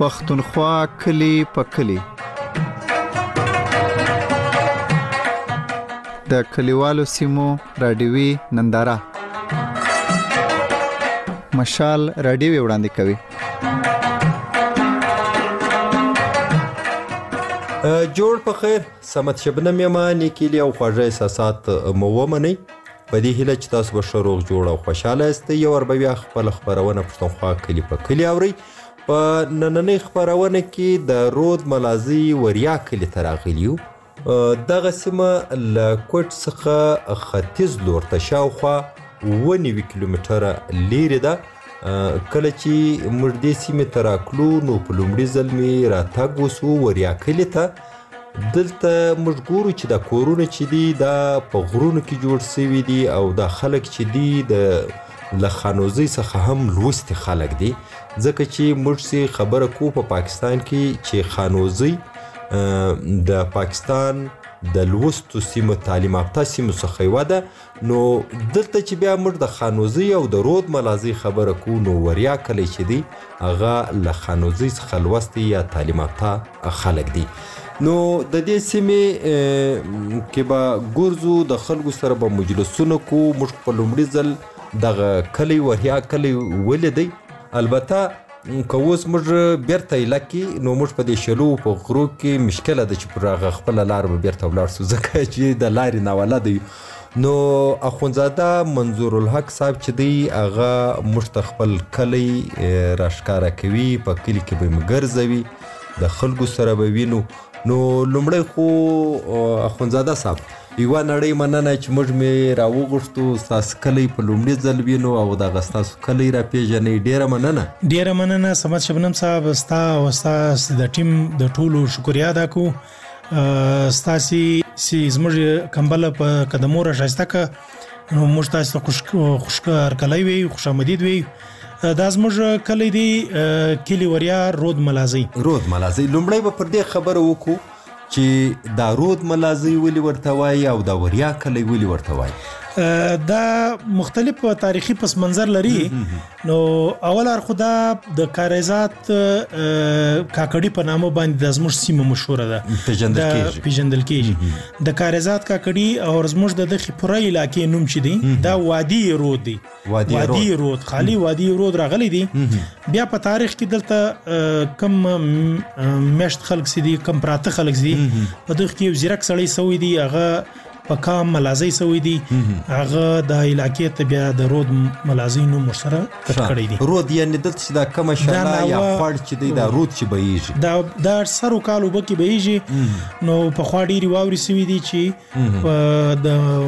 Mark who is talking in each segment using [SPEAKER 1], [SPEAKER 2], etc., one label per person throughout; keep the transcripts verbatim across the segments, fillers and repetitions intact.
[SPEAKER 1] پښتونخوا کلی په کلی. د کلیوالو سیمو رادیوي ننداره مشال رادیوي وړاندې کوي.
[SPEAKER 2] جوړ په خیر سمت شبنم یما نیکیلی او خواږه احساسات مو ومنئ. په دې هیله چې تاسو به ښه روغ جوړ او خوشحاله یاستئ. یو ور به بیا خپله خپرونه پښتونخوا کلي په کلي اورئ. په نننۍ خپرونه کې د رود ملازۍ وریا کلي ته راغلي یو. دغه سیمه له کوټ څخه ختیځ لور ته شاوخوا اوه نوي کیلومتره لیرې ده. کله چې موږ دې سیمې ته راتلو نو په لومړي ځل مې راتګ وسو وریا کلي ته. دلته موږ ګورو چې دا کورونه چې دي دا په غرونو کې جوړ سوي دي او دا خلک چې دي د له خانوزۍ څخه هم لوستي خلک دي، ځکه چې موږ سې خبره کو په پاکستان کې چې خانوزۍ د پاکستان د لوستو سیمو تعلیم یافته سیمو څخه یوه ده. نو دلته چې بیا موږ د خانوزۍ او د رود ملازۍ خبره کو نو وریا کلی چې دی هغه له خانوزۍ څخه لوستي یا تعلیم یافته خلک دي. نو د دې سیمې کې به ګرځو، د خلکو سره به مجلسونه کو. موږ په لومړي ځل دغه کلی وریا کلی ولیدی. البته که اوس موږ بیرته ایله کې نو موږ په دې شلو په غرو کې مشکله ده چې پر هغه خپله لار به بیرته ولاړ سو، ځکه چې د لارې ناولده یو. نو اخوندزاده منظور الحق صاحب چې دی هغه موږ ته خپل کلی راښکاره کوي، په کلي کې به یې ګرځوي، د خلکو سره به وینو. نو لومړی خو اخوندزاده صاحب یوه نړۍ مننه چې موږ مې راوغوښتو ستاسو کلی په لومړي ځل وینو او دغه ستاسو کلی راپېژنئ. ډېره مننه.
[SPEAKER 3] ډېره مننه سمت شبنم صاحب، ستا او ستاسو د ټیم د ټولو شکریه ادا کوو. ستاسې چې زموږ کمبله په قدمو راښایسته کړه نو موږ تاسو ته خوشهرکلی وی، خوش آمدید وی. دا زموږ کلی دی کلي وریا رود ملازۍ.
[SPEAKER 2] رود ملازۍ لومړی به پر دې خبره وکړو چې دا رود ملازۍ ولې ورته وایي او دا وریا کلی ولې ورته وایي.
[SPEAKER 3] دا مختلف تاریخي پس منظر لري. نو اول اړخ دا د کاریزات کاکړي په نامه باندې د زموږ سیمه مشهوره ده،
[SPEAKER 2] پیژندل کېږي
[SPEAKER 3] پیژندل کېږي د کاریزات کاکړي او زموږ د دغې پوره علاقې نوم چې دی دا وادي رود دی.
[SPEAKER 2] وادي,
[SPEAKER 3] وادي رود. رود خالی وادي رود راغلی دی. بیا په تاریخ کې دلته کم میشت خلک سي دي، کم پراته خلک سي دي. په دغه کې یو زیرک سړی سوی دی، هغه په کام ملازۍ سوی دی، هغه د علاقې ته بیا د رود ملازۍ نوم ورسره کټ کړی دی.
[SPEAKER 2] رود یعنې دلته چې دا کمه شاله یا خوړ چې دی دا رود چې بهیږي
[SPEAKER 3] دا دا سرو کال اوبه کې بهیږي. نو پخوا ډېرې واورې سوي دي چې د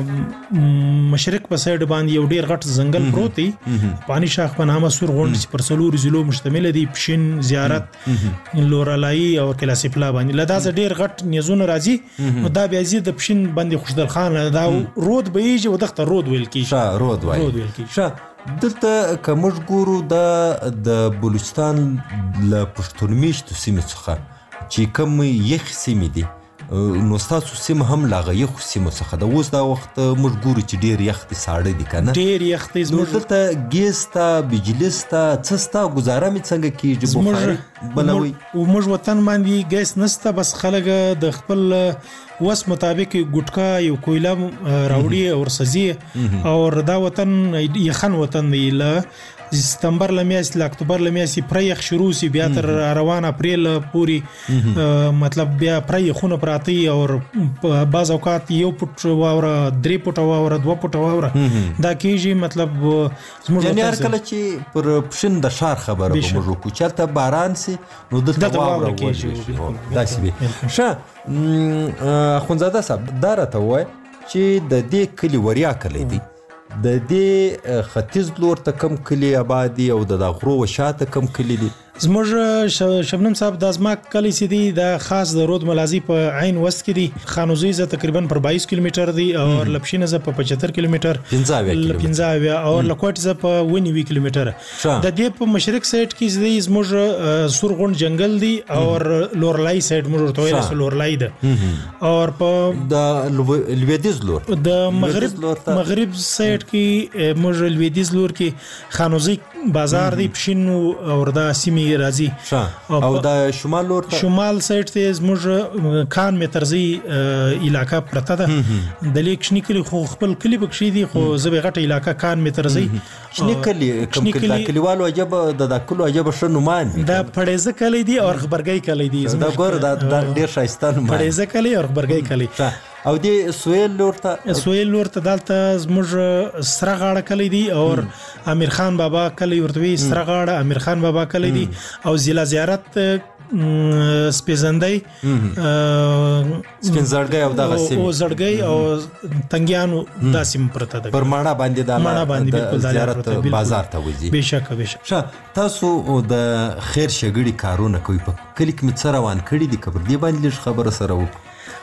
[SPEAKER 3] مشرق په سایډ باندې یو ډېر غټ ځنګل پروت دی، پانی شاخ په نامه سور غونډ چې پر څلورو ضلعو مشتمله دی، پشین، زیارت، لورالایي او کلاسیپلا باندې. له دا ډېر غټ نیزونه راځي نو دا بیا ځي د پشین باندې خوشدل خان دا رود بهیږي او دغه رود ویل کېږي.
[SPEAKER 2] ښه رود وایي. ښه دلته که موږ ګورو دا د بلوچستان له پښتون میشتو سیمې څخه چې کوم یخ سیمې دي نو ستاسو سیمه هم له هغه یخو سیمو څخه ده. اوس دا وخت موږ ګورو چې ډېر یخ دی، ساړه دي که نه؟
[SPEAKER 3] ډېر یخ دی.
[SPEAKER 2] نو دلته ګیس ته، بجلي شته، څه شته؟ ګزاره مې څنګه کېږي؟ بخاري بلوئ؟
[SPEAKER 3] موږ وطن باندې ګیس نشته، بس خلک د خپل وس مطابق ګټکا یو کویله راوړي او ورسځي. او دا وطن یخن وطن دی. له ستمبر لمیاست له اکتوبر لمیاست پرې یخ شروع سی، بیا تر روان اپریل پوری مطلب بیا پرې یخونه پراتی او بعض اوقات یو پټ واوره، درې پټ واوره، دوه پټ واوره دا کېږي. مطلب
[SPEAKER 2] زموږ یعنې هر کله چې پر پشن د ښار خبره به موږ وکړو چېرته باران سي نو دلته واوره وشي. داسې وي. ښه اخوندزاده صاحب دا راته ووایه چې د دې کلي وریا کلی دی، د دې ختیځ لور ته کم کلي آباد دي او د غرو و شاته کم کلي دي؟
[SPEAKER 3] زموږ شبنم صاحب دا زما کلی چې دی دا خاص د رود ملازۍ په عین وست کې دی. خانوزۍ زه تقریبا پر بایس کیلومتر دی او لپشینه زه په پچهتر کیلومتر،
[SPEAKER 2] پنځه
[SPEAKER 3] اویا او لکوټ زه په اوه نوي کیلومتر. د دې په مشرق سایډ کې دی زموږ سور غونډ جنگل دی او لورلای سایډ موږ ورته وایو لورلای ده. او په
[SPEAKER 2] د لویدیځ لور
[SPEAKER 3] د مغرب مغرب سایډ کې موږ لویدیځ لور کې خانوزۍ بازار دی، پښین او دا سیمې راځي.
[SPEAKER 2] او د شمال لور ته
[SPEAKER 3] شمال سایډ ته زموږ کان مترزي علاقه پرته ده. د لیک شنی کلی خو خپل کلی بکشي دي خو زبې غټه علاقه کان مترزي
[SPEAKER 2] شنی کلی کوم کلی کلیوالو عجب د دکلو عجب شنومان
[SPEAKER 3] دا پړېزه کلی دی او خبرګي کلی دی.
[SPEAKER 2] دا ګور دا ډیر شایسته نوم
[SPEAKER 3] پړېزه کلی او خبرګي کلی.
[SPEAKER 2] او دی سویل لور ته
[SPEAKER 3] سویل لور ته دالته زموږ سره غاړه کلی دی او امیر خان بابا کلی ورته سره غاړه امیر خان بابا کلی دی او ضلع زیارت سپیزندای
[SPEAKER 2] سپینزړګي او دغه سیم
[SPEAKER 3] او زړګي او تنګیانو داسیم پرته ده
[SPEAKER 2] پر ماڼه باندې د
[SPEAKER 3] ماڼه باندې بالکل
[SPEAKER 2] زیارت بازار ته وځي.
[SPEAKER 3] بشک بشک.
[SPEAKER 2] تاسو د خیر شګړي کارونه کوي په کلیک می څه روان کړی دي خبر دی باندې خبره سره وکړه.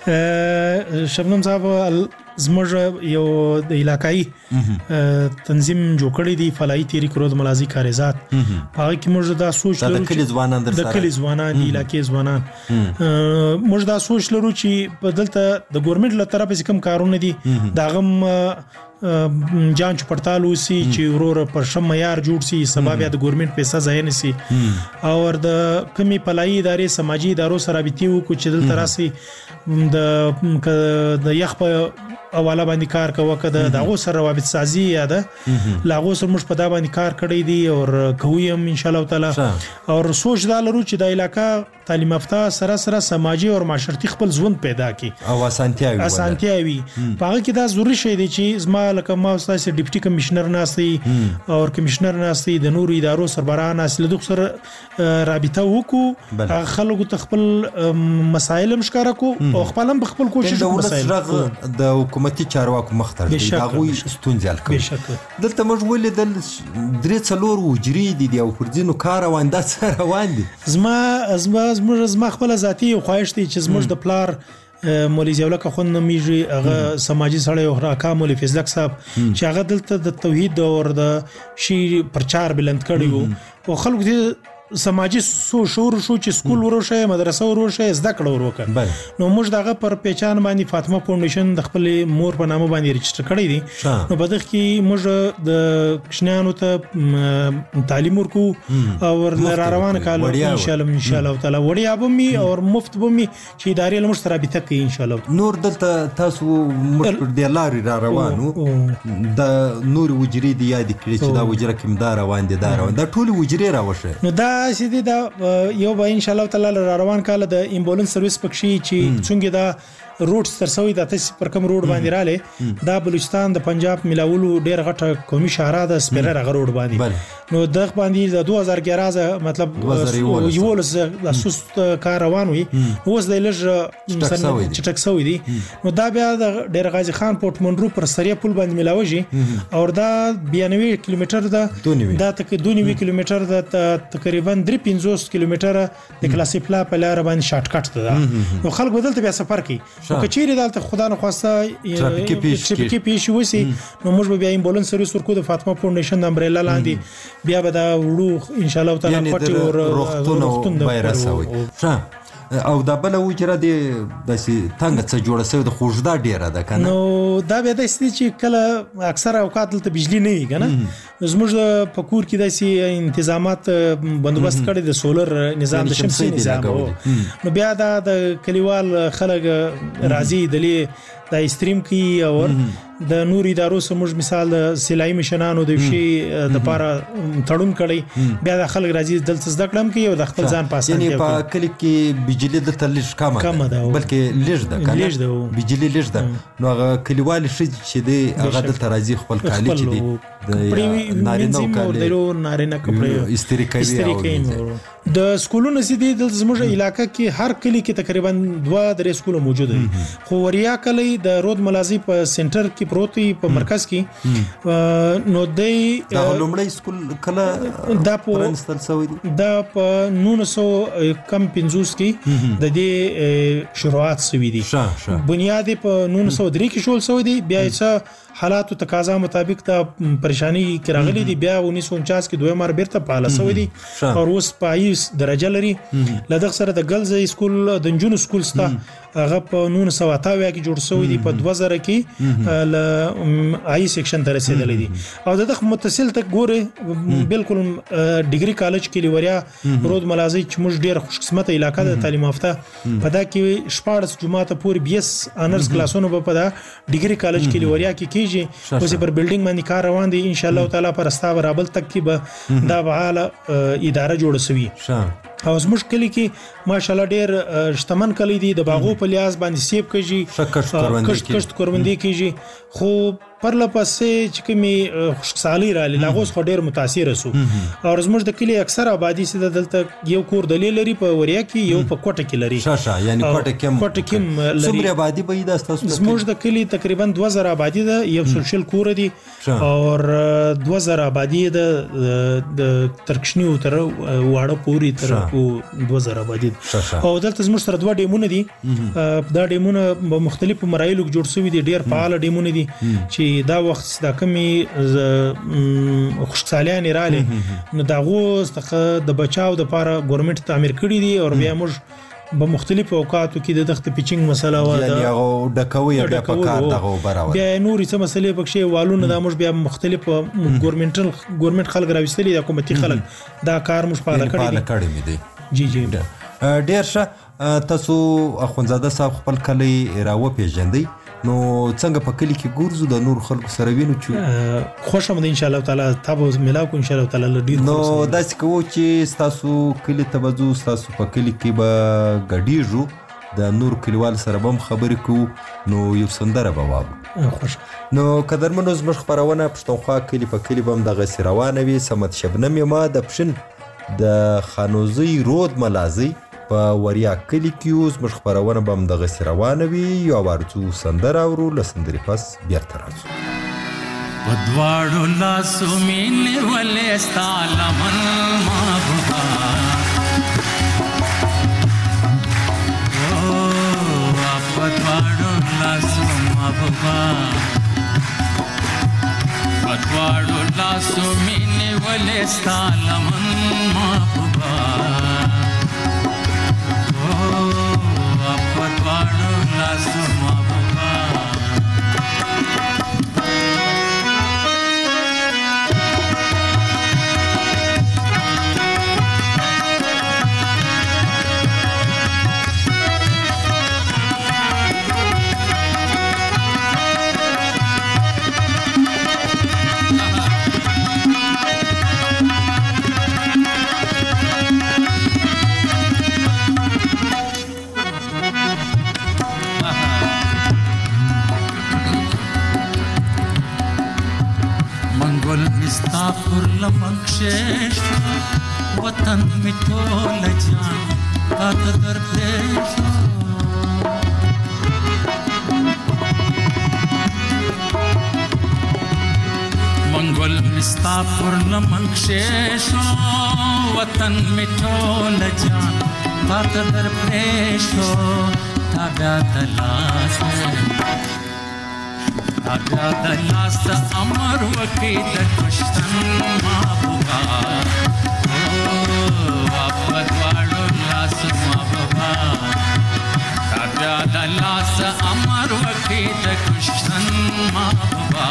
[SPEAKER 3] شبنم صاحب زموږ یو د علاقائی تنظیم جوړ کړی دی فلاحي تحریک رود ملازی کارزات هغه کې موږ دا سوچ لرو
[SPEAKER 2] د کلی ځوانان در سره
[SPEAKER 3] د کلی ځوانان د علاقې ځوانان موږ دا سوچ لرو چې په دلته د ګورنمنت له طرفه کوم کارونه دي دا غم جانچ پړتال وسی چې ورور پر شم معیار جوړ سي سبب یا د ګورنمنت پیسې ځای نه سي او د کمی فلاحي ادارې سماجی ادارو سره رابطي وکړو چې دلته راسي د د یخ په حواله باندې کار کوي کده دغه سره روابط سازي یا ده لاغو سره موږ په دا باندې کار کړی دی او کویم ان شاء الله تعالی او سوچ دا لرو چې د علاقې تعلیم یافته سره سره سماجی او معاشرتي خپل ژوند پیدا کړي
[SPEAKER 2] او اسانتیا وي
[SPEAKER 3] اسانتیا وي په هغه کې دا ضروري شی دی چې زما لکه ما استاد ډیپټي کمشنر ناسي او کمشنر ناسي د نورو ادارو سربران اصل د سره رابطه وکړو خلکو ته خپل مسایل مشکاره کو او خپل هم خپل کوشش
[SPEAKER 2] وکړو د حکومتي چارواکو مختار دي دا غوي ستونزې حل کوي. دلته موږ ولیدل درې څلور وجري دي او پرځینو کار روان ده څه روان دي.
[SPEAKER 3] زما زما زما خپل ذاتی خواهش دي چې زموږ د پلار مولوی ضیاءالله خون میږي هغه سماجی سړی او راکا مولوی فضلک صاحب چې هغه دلته د توحید او د شی پرچار بلند کړیو او خلکو دې سماجی سو شور شو چې سکول وروشه مدرسه وروشه زده کړه وروکه نو موږ دغه پر پہچان باندې فاطمه فاونډیشن د خپل مور په نامه باندې رجسټر کړی دی نو په دغه کې موږ د کشنانو ته تعلیم ورکو او را روان کال ان شاء الله ان شاء الله تعالی وړیا بمي او مفت بمي چې ادارې له مشترک رابطه کوي ان شاء الله.
[SPEAKER 2] نور دلته تاسو موږ پر د لارې را روانو د نور وجري دی یاد کړی چې دا وجره کوم دا روان دي دا روان دا ټول وجري راوشه
[SPEAKER 3] نو دا سیدی دا یو به ان شاء الله تعالی را روان کال د امبولانس سرویس پکشي چې څنګه دا روډ ترسوي د تاسو پر کوم روډ باندې رااله دا بلوچستان د پنجاب ملاولو ډیر غټه قومي شهره د سپیرر غ روډ باندې نو دغه باندې د دوه هزار اګیارہ مطلب یولس د سست کار روان وي اوس د لږ چټک سوي دي نو دا بیا د ډیر غازی خان پورت منرو پر سریه پل باندې ملاوي او دا نوي کیلومتر دا دا تک دوه کیلومتر د تقریبا درې پنځوس کیلومتر د کلاسي پلا په لار باندې شارټ کټ ده نو خلک بدلته بیا سفر کوي او کچېری دالته خدا نه خواسته ټرافیکي پیش وسی نو موږ به بیا امبولانس سرویس ورکو د فاطمه فاونډیشن د امبریلا لاندې بیا به دا وړو ان شاء الله تعالی پټي او
[SPEAKER 2] روختونه وایرسوي او دا بل وجره دی د څنګه څه جوړه سوی د خوږدا ډیره ده کنه
[SPEAKER 3] نو دا به د ستې چې کله اکثر اوقات ته بجلی نه وي کنه زموږ په کور کې د سي تنظیمات بندوبست کړي د سولر نظام د شمسي نظام نو بیا دا د کلیوال خلک راضي دلې د استریم کی او د نور ادارو سمج مثال د سلای مشنانو د شی د پاره تړون کړي بیا د خلک راځي دلته زده کړم کې او د خپل ځان پاسان
[SPEAKER 2] یعنی په کلی کې بجلی د تلش کم ده بلکې لږ ده کنه بجلی لږ ده نو هغه کلیوال شي چې دی هغه د ترازی خپل کالی چې دی د نارینه کالی د نارینه کپړې
[SPEAKER 3] استریکي او د سکولونو سي دي د زموږ علاقې کې هر کلی کې تقریبا دوه درې سکول موجود دي خو وریا کلی د رود ملازی په سنټر کې پروتي په مرکز کې نو دی
[SPEAKER 2] دا لومړی سکول کله
[SPEAKER 3] دا په
[SPEAKER 2] پرنستل سوی دي
[SPEAKER 3] دا په نولس سو کم پنځوس کې د دې شروعات سوي دي بنیاد په نولس سو درې کې شول سوی دي بیا څه حالات او تقاضا مطابق ته پریشانی کې راغلي دي بیا انیس سو انچاس کې دوه مر بیرته پاله سوی دي او اوس پایس درجه لري لدغه سره د ګلز سکول د جنونو سکول ستا هغه په نولس سوه اته اویا کې جوړ شوی دی په دوه زره کې ل آی سیکشن ته رسیدلی دی او دغه متصل ته ګوره بالکل ډیګري کالج کې لوریا رود ملازي چې موږ ډیر خوش قسمت علاقہ د تعلیم یافته په دا کې شپاړس جمعه ته پوری بیس انرز کلاسونو په دا ډیګري کالج کې لوریا کې کیږي اوس پر بلډینګ باندې کار روان دی ان شاء الله تعالی پر استا برابر تک کې به دا فعال اداره جوړ شوی او زموږ کلی کې ماشاءالله ډیر شتمن کلی دی د باغو په لیاز باندې سیب کېږي کشت کشت کوروندې کېږي خو پر لپسې چې کومي خوشحالي را لاغوس خو ډیر متاثر وسو او زموږ د کلی اکثر آبادی سي دلته یو کور دلیل لري په وریا کې یو په کوټه کې لري
[SPEAKER 2] شاشه یعنی کوټه کې کوټه کې لري څومره آبادی به د تاسو
[SPEAKER 3] زموږ د کلی تقریبا دوه زره آبادی ده یو سوشل کور دی او دوه زره آبادی ده د ترکشنی تر واړه پوری تر دوه زره آبادی او دلته زموږ سره دوه ډیمونه دي دا ډیمونه په مختلفو مراحلو کې جوړ شوي دي ډیر فعال ډیمونه دي چې دا وخت دا کمی خوشحالیان رااله نو دا غو د بچاو د لپاره ګورنمنت تعمیر کړی دي او بیا موږ په مختلفو اوقاتو کې د تخت پیچینګ مسله و
[SPEAKER 2] یعنی هغه ډکوي بیا په کار دغه براوي
[SPEAKER 3] بیا نوري څه مسلې پکې والونه د موږ بیا مختلف ګورنمنت ګورنمنت خلک راوستلي د حکومتي خلک دا کار موږ پاله کړی
[SPEAKER 2] دي
[SPEAKER 3] جی جی
[SPEAKER 2] ډیر ښه تاسو اخوندزاده صاحب خپل کلی راو پیژندئ نو څنګه په کلی کې ګورځو د نور خلکو سره وینو چې
[SPEAKER 3] خوشم ده ان شاء الله تعالی تاسو ملاو کو ان شاء الله تعالی ډیر
[SPEAKER 2] نو داسې کوو چې تاسو کلی ته بزو تاسو په کلی کې به غډیږو د نور کلیوال سره به خبرې کوو نو یو سندره به وابو
[SPEAKER 3] خوش
[SPEAKER 2] نو قدرمنو زموږ خبرونه پښتونخوا کلی په کلی به هم دغه روانه وي سمت شبنم یما د پښن د خانوزي رود ملازي په وریا کلی کې اوس موږ خبرونه به هم دغه روانه وي یو ورڅو سندره اورو له سندرې پس بیرته راځو
[SPEAKER 4] په دواړو لاسو مې نیولې ستا لمن محبوبه او په دواړو لاسو محبوبه په دواړو لاسو مې نیولې ستا لمن محبوبه پر لمک شیشا وطن می ټول جان تا ته در پېښو منګل مستا پر لمک شیشا وطن می ټول جان تا ته در پېښو تا بیا دلاسه اگا دلاست امر وکی در کشتن محبوبا وابد وارو لاس محبوبا اگا دلاست امر وکی در کشتن محبوبا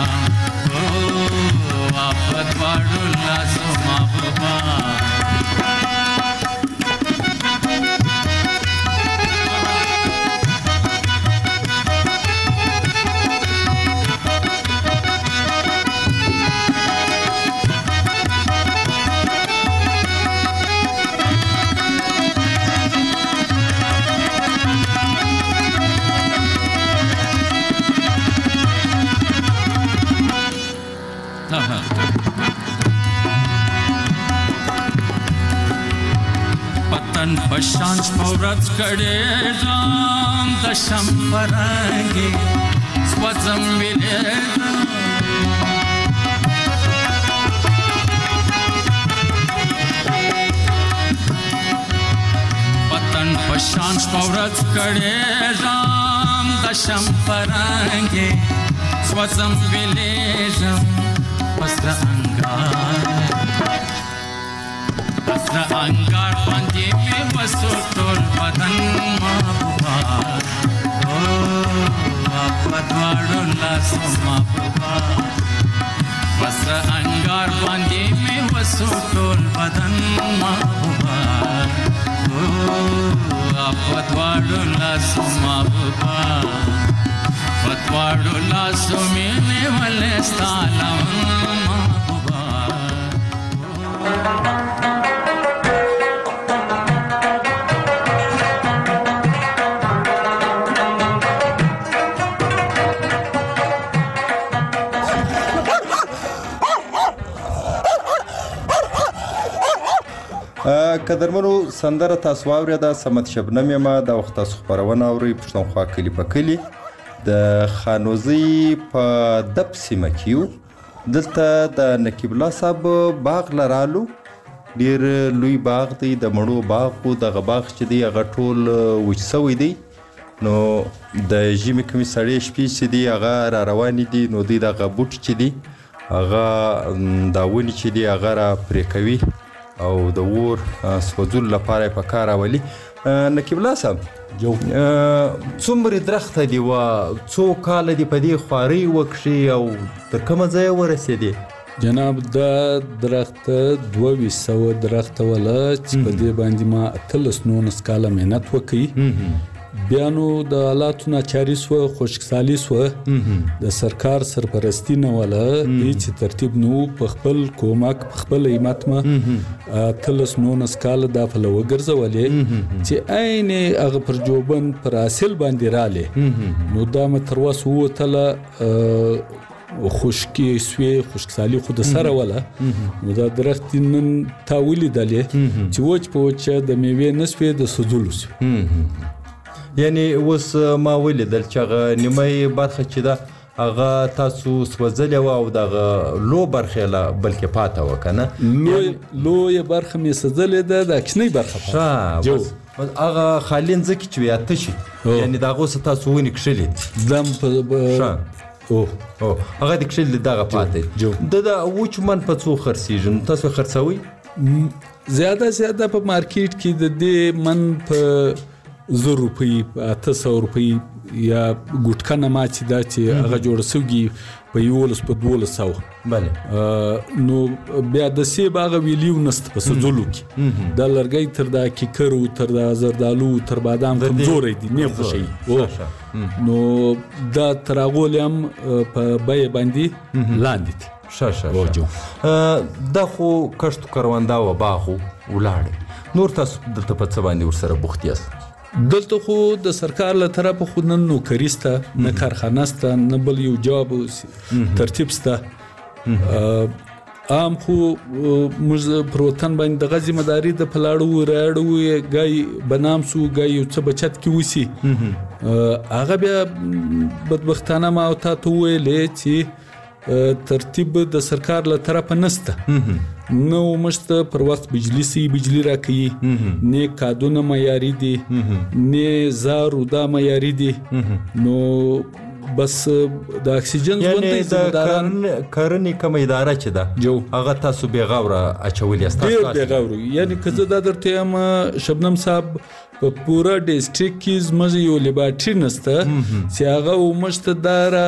[SPEAKER 4] وابد وارو لاس محبوبا پتن پشان شپورت کړي ځان د شمبرانګي سوځم ویلې پتن پشان شپورت کړي ځان د شمبرانګي سوځم ویلې پسر انگار پسر انگار باندې باندې مې وسو ټول بدن محبوبا او په دواړو لاسو محبوبا وسره انګار باندې مې وسو ټول بدن محبوبا او په دواړو لاسو محبوبا په دواړو لاسو مې نیولې ستا لمن محبوبا
[SPEAKER 2] قدرمنو سندره تاسو واورېده صمد شبنم یمه دا وخت تاسو خپرونه اورئ پښتونخوا کلي په کلي د خانوزۍ په دب سیمه کې یو دلته د نقیب الله صاحب باغ لرالو ډېر لوی باغ دی د مڼو باغ و دغه باغ چې دی هغه ټول وچ سوی دی نو د ژمي کومې سړې شپې چې دي هغه را روانې دي نو دوی دغه بوټي چې دي هغه دا ونې چې دي هغه را پرې کوي او د اور سوځولو لپاره یې په کار راولي نقیب الله صاحب
[SPEAKER 5] جو
[SPEAKER 2] څومره درخته دي و څو کاله دي په دې خوارۍ وکښې او تر کومه ځایه ورسېدې
[SPEAKER 5] جناب دا درخت دوه ویشت سوه درخته وله چې په دې باندې ما اتلس نولس کاله محنت وکړي بیا نو د حالاتو ناچاري سوه خشکسالي سوه د سرکار سرپرستی نه وله هېڅ ترتیب نه و په خپل کومک په خپل همت مه اتلس نولس کاله دا پله وګرځولې چې عین هغه پر جوبن پر حاصل باندې رالې نو دا مې تر اوسه ووتله خشکې سوې خشکسالي خو د سره وله نو دا درخت نن تا ولیدلې چې وچ په وچه د میوې نه سوې د سوځلو سوې
[SPEAKER 2] یعنی اوس ما ولیدل چې هغه نیمه برخه چې ده هغه تاسو سوځلې وه او دغه لو برخې له بلکې پاته وه که نه
[SPEAKER 5] لویه برخه مې سوځلې ده دا کوچنۍ برخه
[SPEAKER 2] ښه هغه خالي ځمکې چې وې اته شي یعنې د هغو څه تاسو ونې کښلې
[SPEAKER 5] دم په
[SPEAKER 2] او هغه د کښلې دغه پاته د د وچ من په څو خرڅېږي نو تاسو یې خرڅوئ
[SPEAKER 5] زیاده زیاده په مارکیټ کې د دې من په زر روپۍ اته سوه روپۍ یا ګوټکه نما چې دا چې هغه جوړه سوي په یولس په دولس سوه
[SPEAKER 2] بله
[SPEAKER 5] نو بیا د سیب هغه ویلیو نسته په سوځلو کې دا لرګی تر دا کیکرو تر دا زردالو تر بادام کمزوری دی نه خوښوي نو دا تر هغو هم په بیه باندې لاندې دي
[SPEAKER 2] ښه ښه دا خو کښتو کرونده و باغ ولاړې نور تاسو دلته په څه باندې ورسره بوخت یاست
[SPEAKER 5] دلته خو د سرکار له طرفه خو نه نوکري سته نه کارخانه سته نه بل یو جواب ترتیب سته عام خو موږ پر وطن باندې دغه ذمهداري د پلاړو راړو ګای بنام سو ګای یو څه بچت کې وسی هغه بیا بدبختانه ما او تا ته ویلې چې ترتیب د سرکار له طرفه نسته نو مشته پر وخت بجلی سی بجلی راکوي نه کادونه معیاري دي نه زارو دا معیاري دي نو بس د اکسیجن ژوندۍ ذمهداران
[SPEAKER 2] کرنې کومه اداره چې ده هغه تاسو بې غوره اچولي یاست
[SPEAKER 5] ډېر بې غوره یعنې که زه دا درته یم شبنم صاحب په پوره ډسټریکټ کې زموږ یو لیبارټري نسته چې هغه موږ ته دا را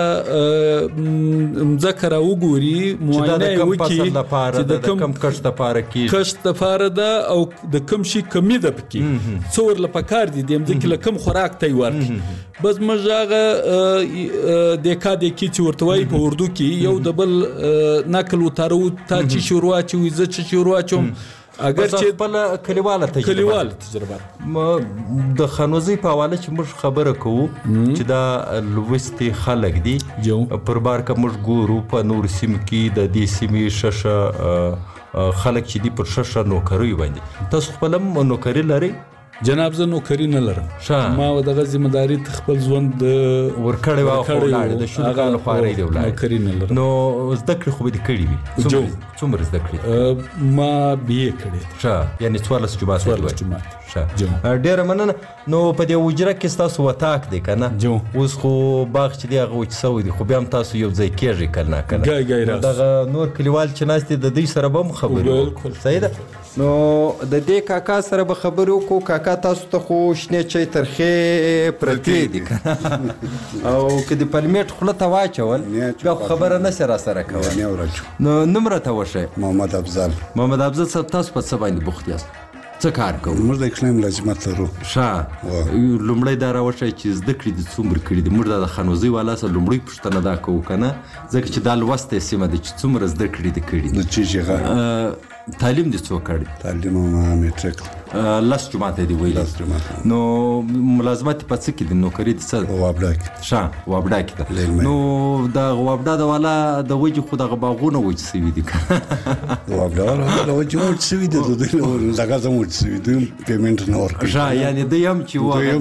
[SPEAKER 5] مځکه راوګوري معاینه یې وکړي
[SPEAKER 2] چې د کوم کښت دپاره کېږي
[SPEAKER 5] کښت دپاره ده او د کوم شي کمي ده پکې څه ورله پکار دي د مځکې له کوم خوراک ته یې ورکړي بس موږ هغه دیکا دیکي چې ورته وایي په اردو کې یو د بل نقل وتارو تا چې شروع اچوي زه چې شروع اچوم اگر چې
[SPEAKER 2] خپل کلیواله تجربه
[SPEAKER 5] کلیواله تجربه
[SPEAKER 2] د خانوزۍ په حواله چې موږ خبره کوو چې دا لوستي خلک دي پر بار که موږ ګورو په نورو سیمو کې د دې سیمې ششه خلک چې دي پر ششه نوکریو باندې تاسو خپل هم نوکري لرئ
[SPEAKER 5] جناب زه نوکري نه لرم
[SPEAKER 2] ښه.
[SPEAKER 5] ما دغه ذمہداري ته خپل ژوند
[SPEAKER 2] ورکړې وه خو ولاړې د شلو کالو خوارۍ دې ولاړې
[SPEAKER 5] نوکري نه لرم.
[SPEAKER 2] نو زده کړې خو به دې کړې وي څومره څومره زده کړې؟
[SPEAKER 5] ما بي اے کړې ده.
[SPEAKER 2] ښه یعنې څوارلس جومات
[SPEAKER 5] څوارلس جومات.
[SPEAKER 2] ښه ډېره مننه. نو په دې حجره کې ستاسو وطاق دی که نه؟ اوس خو باغ چې دی هغه وچ سوی دی خو بیا هم تاسو یو ځای کېږئ که نه که نه
[SPEAKER 5] ګای ګای راځو.
[SPEAKER 2] دغه نور کلیوال چې ناست دي د دوی سره به هم خبرې وکړو. صحیح ده. نو د دې کاکا سره به خبرې وکړو. کاکا تاسو ته خو شنې چای ترخې پرتې دي که نه او که د پلمېټ خوله ته واچول بیا خو خبره نسې را سره کولی. نو نوم راته وښیه.
[SPEAKER 6] محمد افضل.
[SPEAKER 2] محمد افضل صاحب تاسو په څه باندې بوخت یاست؟ څه کار کوو؟
[SPEAKER 6] موږ د اقلیم ملازمت لرو.
[SPEAKER 2] ښه لومړی دا راوښیه چې زده کړې دې څومره کړي دي؟ موږ دا د خانوزۍ والا سره لومړۍ پوښتنه دا کوو که نه ځکه چې دا لوستې سیمه ده چې څومره زده کړې دې کړي
[SPEAKER 6] د چی ژغه
[SPEAKER 2] تعلیم دې څو کړی؟
[SPEAKER 6] تعلیم ما میټریک
[SPEAKER 2] لس جوماته دې ویلي.
[SPEAKER 6] لس جوماته.
[SPEAKER 2] نو ملازمت په څه کې دی؟ نوکري دې څه ده؟
[SPEAKER 6] وابډا کې.
[SPEAKER 2] ښه وابډا کې ده. نو د وابډا د والا د وجې خو دغه باغونه وچ سوي دي که
[SPEAKER 6] د وابډا والا د وجې وچ سوي دي د دوی دغه هم وچ سوي دي پیمنټ نه ورکوي.
[SPEAKER 2] ښه یعنې دوی هم چې و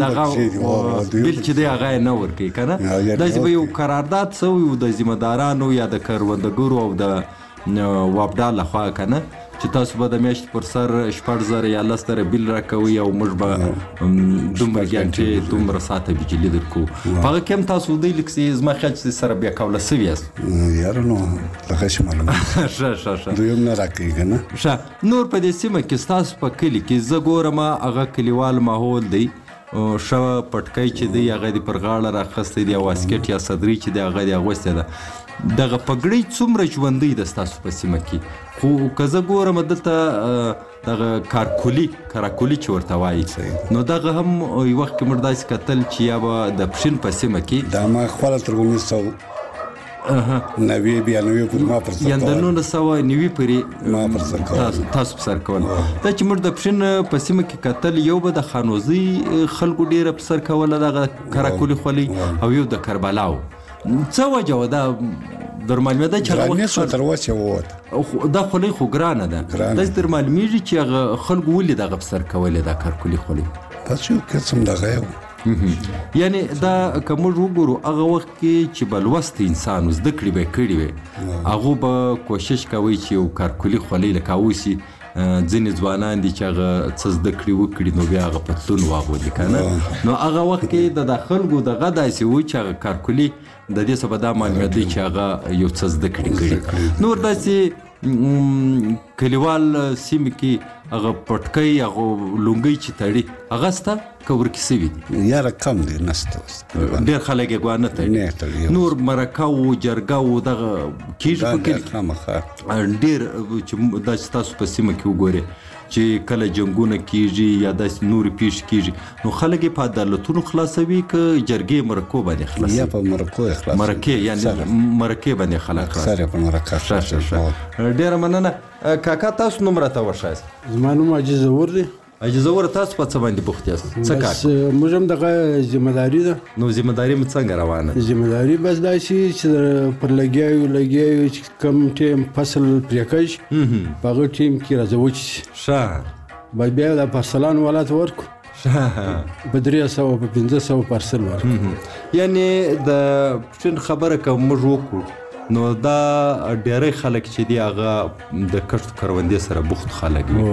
[SPEAKER 2] دغه بیل چې دی هغه یې نه ورکوي که نه؟ داسې به یو قرارداد سوی و د ذمهدارانو یا د کروندګرو او د وابډا لخوا که نه چې تاسو به د میاشتې پر سر شپږ زره یا لس زره بیل راکوئ او موږ به دومره ګنټې دومره ساعته بجلي درکوو. په هغه کې هم تاسو دوی لږ زما خیال چې سره بیا کوله سوي یاست.
[SPEAKER 6] یاره نو هغه شي معلومه.
[SPEAKER 2] ښه ښه ښه
[SPEAKER 6] دوی هم نه راکوي که نه.
[SPEAKER 2] ښه نور په دې سیمه کې ستاسو په کلي کې زه ګورم هغه کلیوال ماحول دی ښه پټکی چې دی هغه دې پر غاړه راخستی دی او واسکټ یا صدرۍ چې دی هغه دې اغوستی ده. دغه پګړۍ څومره ژوندۍ ده ستاسو په سیمه کې؟ خو که زه ګورم دلته دغه کارکولي کراکولي چې ورته وایي نو دغه هم یو وخت کې موږ داسې کتل چې یا به د پښین په سیمه کې
[SPEAKER 6] دا ما خپله تر اوولس سوه نوي بیانوي پورې ما پر سر
[SPEAKER 2] یا د نولس سوه نوي پورې
[SPEAKER 6] ما پر سر کول
[SPEAKER 2] تاسو په سر کول. دا چې موږ د پښین په سیمه کې کتل یو به د خانوزۍ خلکو ډېره په سر کوله دغه کراکولي خولۍ او یو د کربلاو. څه وجه وه دا در معلومېده چې هغه
[SPEAKER 6] وخت تر اوسه ووت
[SPEAKER 2] دا خولۍ خو ګرانه ده داسې در معلومېږي چې هغه خلکو ولې دغه په سر کولې دا کارکولي خولۍ؟
[SPEAKER 6] بس یو قسم دغه یو
[SPEAKER 2] یعنې دا که موږ وګورو هغه وخت کې چې به لوستی انسان زده کړې به یې کړي وی هغو به کوشش کوئ چې یو کارکولي خولۍ لکه اوس ځینې ځوانان دي چې هغه څه زده کړي وکړي نو بیا هغه پتلون واغوندي که نه نو هغه وخت کې د دا خلکو دغه داسې و چې هغه کارکولي د دې څه به دا معلومېدی چې هغه یو څه زده کړي کړي. نور داسې کلیوال سیمې کې هغه پټکی هغه لونګۍ چې تړي هغه سته که ورکې سوي دي؟
[SPEAKER 6] یاره کم دی نسته
[SPEAKER 2] ډېر خلک یې ګواه نه تړي. نور مرکه و جرګه و دغه کېږي په کلي کې ډېر چې داسې تاسو په سیمه کې وګورئ چې کله جنګونه کېږي یا داسې نورې پیښې کېږي نو خلک یې په عدالتونو خلاصوي که جرګې مرکو باندې خلاصوي؟
[SPEAKER 6] یا په مرکو یې خلاصوي.
[SPEAKER 2] مرکې یعنې مرکې باندې خلک خلاصوي.
[SPEAKER 6] سر یې په مرکه
[SPEAKER 2] ښه ډېره مننه. کاکا تاسو نوم راته وښایاست؟
[SPEAKER 7] زما نوم حاجي ظهور دی.
[SPEAKER 2] حاجي ظهور تاسو په څه باندې بوخت یاست؟ څه کار؟
[SPEAKER 7] بس موږ هم دغه ذمهداري ده.
[SPEAKER 2] نو ذمهداري مو څنګه روانه ده؟
[SPEAKER 7] ذمهداري بس داسې چې پر لګیا یو لګیا یو چې کوم ټیم فصل پرې کړي په هغه ټیم کې راځه وچ شي.
[SPEAKER 2] ښه
[SPEAKER 7] باید بیا د پارسلانو والا ته ورکړو په درې سوه په پنځه سوه پارسل ورکړو.
[SPEAKER 2] یعنې د پښین خبره که موږ وکړو نو دا ډېری خلک چې دي هغه د کښت کروندې سره بوخت خلک وي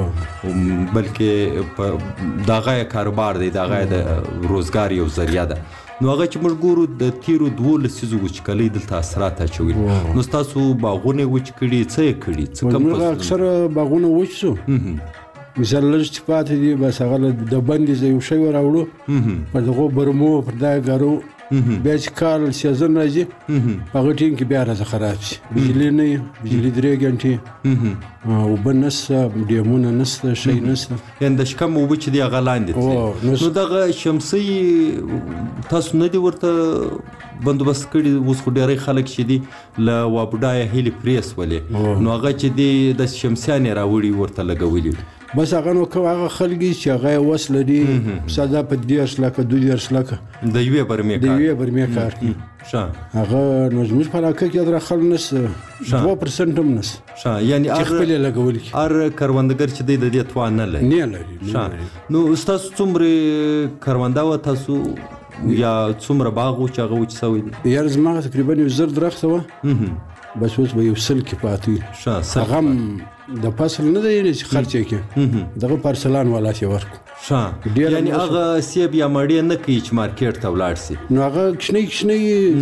[SPEAKER 2] بلکې د هغه یې کاروبار دی د هغه یې د روزګار یو ذریعه ده. نو هغه چې موږ ګورو د تیرو دوو لسیزو وچکلۍ دلته اثرات اچوي. نو ستاسو باغونه یې وچ کړي څه یې کړي؟ څه کم
[SPEAKER 7] موږ اکثره باغونه وچ سو مثال لږ چې پاتې دي بس هغه د بندې یو شی وراوړو په دغو برمو پر دا ګارو بیا چې کال سیزن راځي په هغه ټیم کې بیا راځه خراب شي بجلي نه وي بجلي درې ګنټې اوبه نشته ډیمونه نشته شی نشته
[SPEAKER 2] یعنې د شکم اوبه چې دي هغه لاندې نو دغه شمسۍ تاسو نه دي ورته بندوبست کړي؟ اوس خو ډېری خلک چې دي له وابډا یا هیلې پرې سولې نو هغه چې دي د شمسیانې راوړي ورته لګولي
[SPEAKER 7] بس هغه نو کوم هغه خلک چې هغه وس لري ساده په دیرش لکه دوه دیرش لکه
[SPEAKER 2] د یوې برمې
[SPEAKER 7] د یوې برمې کار کوي
[SPEAKER 2] ښه
[SPEAKER 7] هغه نو زموږ په علاقه کې در خل نس دوه پرسنټ هم نس
[SPEAKER 2] ښه یعنی
[SPEAKER 7] چې خپل لګول کی
[SPEAKER 2] هر کروندګر چې دی د دې توان نه لري
[SPEAKER 7] نه لري
[SPEAKER 2] ښه نو تاسو څومره کرونده و تاسو یا څومره باغ و چې هغه وچ سوی دی
[SPEAKER 7] یار زما تقریبا یو زر درخت و بس اوس به یو سل کې پاتې
[SPEAKER 2] ښه
[SPEAKER 7] هغه د فصل نه دی چې خرچ کې دغه پارسلان والا شي ورکو
[SPEAKER 2] ښه یعنی هغه سیب یا مړی نه کوي چې مارکیټ ته ولاړ شي
[SPEAKER 7] نو هغه کښنی کښنی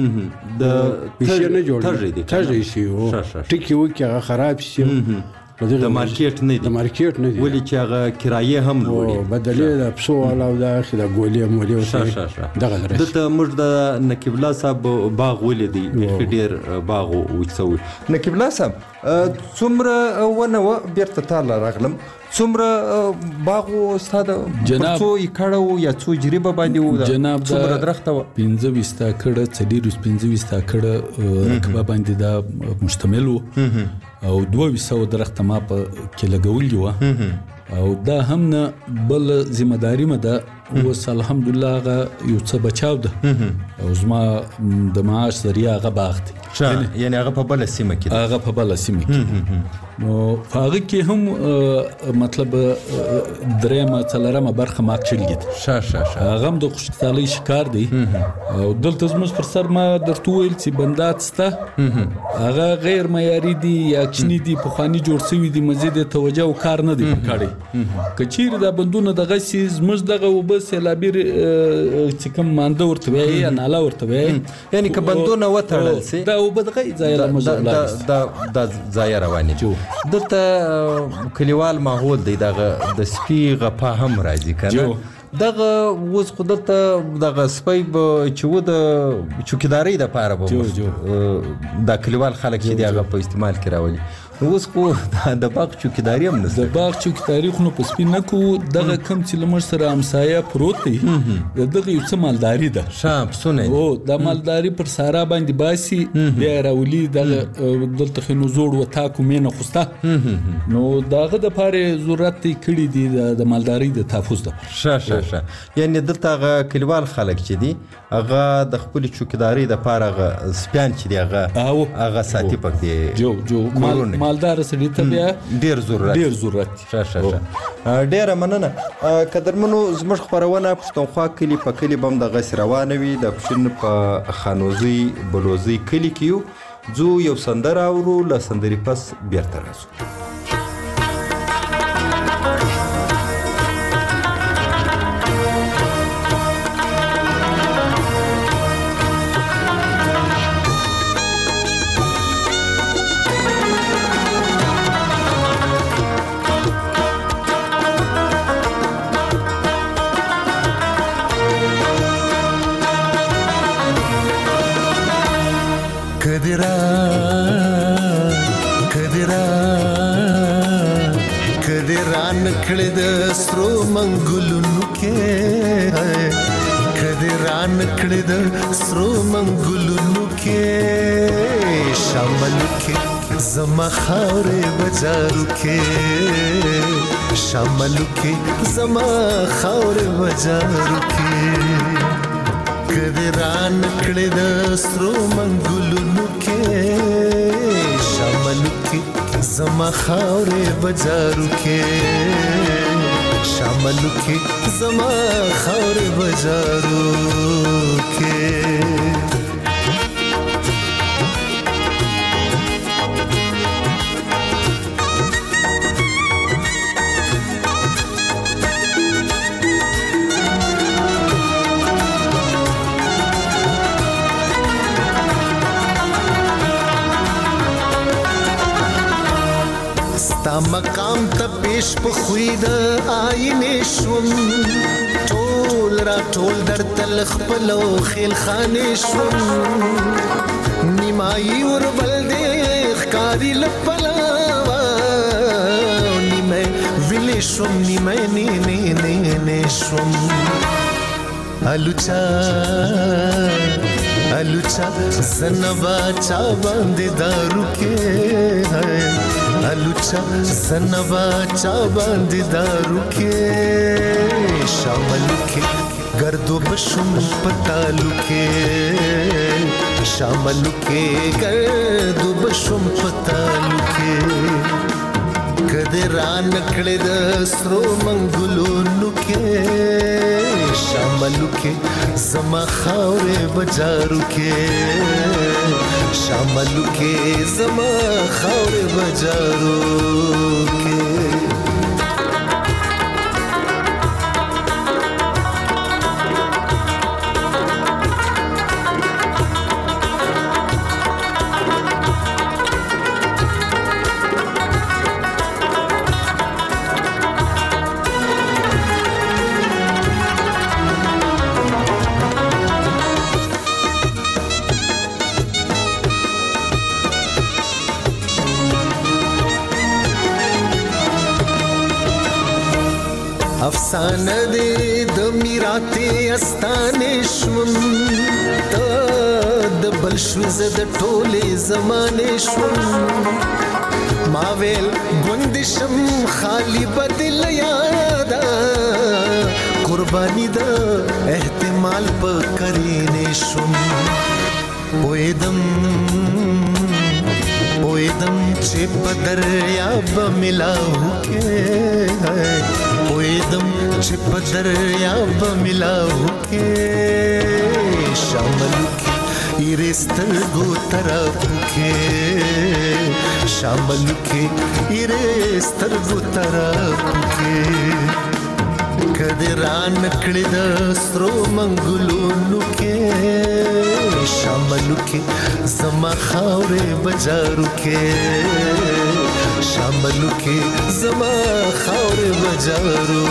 [SPEAKER 7] د پیسې نه جوړ ترجیح شي ټکی وکي هغه خراب شي
[SPEAKER 2] د مارکیټ نه دی
[SPEAKER 7] د مارکیټ نه دی
[SPEAKER 2] ولې چې هغه کرایه هم لوړي
[SPEAKER 7] بدلې د پسو والا او د اخر ګولې مولې دغه درس
[SPEAKER 2] دته موږ د نقیب الله صاحب باغ ولیدي ډېر باغ وڅوي نقیب الله صاحب څومره ونه و بیرته تعالی راغلم څومره باغ استاد
[SPEAKER 5] جناب
[SPEAKER 2] څو یکړو یا څو جریبه باندې و
[SPEAKER 5] جناب
[SPEAKER 2] څومره درخته و
[SPEAKER 5] پنځه وستا کړه څلور پنځه وستا کړه رقبه باندې دا مشتمل و او دوه وسو درخته ما په کې لګولې و او دا هم نه بل ذمہ داری مده اوس الحمدلله هغه یو څه بچاو ده او زما د معاش ذریعہ هغه باغ دی
[SPEAKER 2] یعنی هغه په بل سیمه کې
[SPEAKER 5] هغه په بل سیمه کې نو هغه کې هم مطلب درېمه څلورمه برخه ما چلګي
[SPEAKER 2] ښه ښه
[SPEAKER 5] هغه هم د خوشحالي شکار دی او دلته زموږ پر سر ما درته ویل چې بندات سته هغه غیر معیاري دي یا کښنی دي په خواني جوړ شوی دي مزید توجه او کار نه دی پکړي کچیر دا بندونه دغه سیز مز دغه وبس لابیر چې کوم مانده ورته وي یا نالا ورته وي
[SPEAKER 2] یعنی که بندونه وتړل سي
[SPEAKER 5] دا وبدغه ځای له مزلا
[SPEAKER 2] دا دا ځای رواني دته کلیوال ماحول دی دغه د سپي غپا هم راځي کنه دغه اوس خو دلته دغه سپی چې و د چوکیدارۍ دپاره به دا کلیوال خلک چې دی هغه په استعمال کې راولي اوس خو د باغ چوکیداري هم نشته
[SPEAKER 5] د باغ چوکیداري خو نو په سپي نه کوو دغه کم چې له موږ سره همسایه پروت دی د دغه یو څه مالداري ده
[SPEAKER 2] ښه پسونه
[SPEAKER 5] او دا مالداري پر سارا باندې باسي بیا یې راولي دغه دلته خو نو زوړ وتاکو مینه خوسته نو دغه دپاره ضرورت یې کړي دي د مالدارۍ د تحفظ ده
[SPEAKER 2] ښه ښه ښه یعنی دلته هغه کلیوال خلک چې دي هغه د خپلې چوکیدارۍ دپاره هغه سپیان چې دي هغه هغه ساتي پکې
[SPEAKER 5] جو جو مالدار سړي ته بیا
[SPEAKER 2] ډیر ضرورت
[SPEAKER 5] ډیر ضرورت
[SPEAKER 2] ښه ښه ښه ډیره مننه قدرمنو زموږ خپرونه پښتونخوا کلي په کلي به هم دغسې روانه وي د پښین په خانوزۍ بلوزۍ کلي کې یو ځو یو سندره اورو له سندرې پس بیرته راځو
[SPEAKER 8] کړه د سترو منګلونو کې کده ران کړه د سترو منګلونو کې شامل کې زما خاورې بازارو کې شامل کې زما خاورې بازارو کې کده ران کړه د سترو منګلونو کې شامل کې زما خاورې بازارو کې شامل کې زما خاورې بازارو کې مقام ته پیش په خوې د آینې شوم ټول را ټول در تل خپل او خیل خانې شوم نیمایي وربل دې ښکاري لپلاوه نیمه ویلې شوم نیمه نه نه نه نه شوم الوچا الوچا زنبا چا باندې دارو کې الوچا زنبا چا باندې دارو کې شاملو کې گردو بشم پتالو کې شاملو کې گردو بشم پتالو کې کده ران کړه د سرو منګلونو کې شاملو کې زما خاورې بجارو کې شاملو کې زما خاورې بجارو کې افسانه دې د میراته استانه شوم ته د بل شو زه د ټولې زمانه شوم ما ویل ګوندشم خالی بدل یادا قربانی د احتمال په کرینه شوم وېدم وېدم چې په دریاب ملاو کې وېدم چې په دریاب ملاو کې شاملو کې ایرستر گو طرف کې شاملو کې ایرستر گو طرف کې کده ران کړه د سترو منګلونو کې شاملو کې زما خاورې بجارو کې شاملو کې زما خاورې بجارو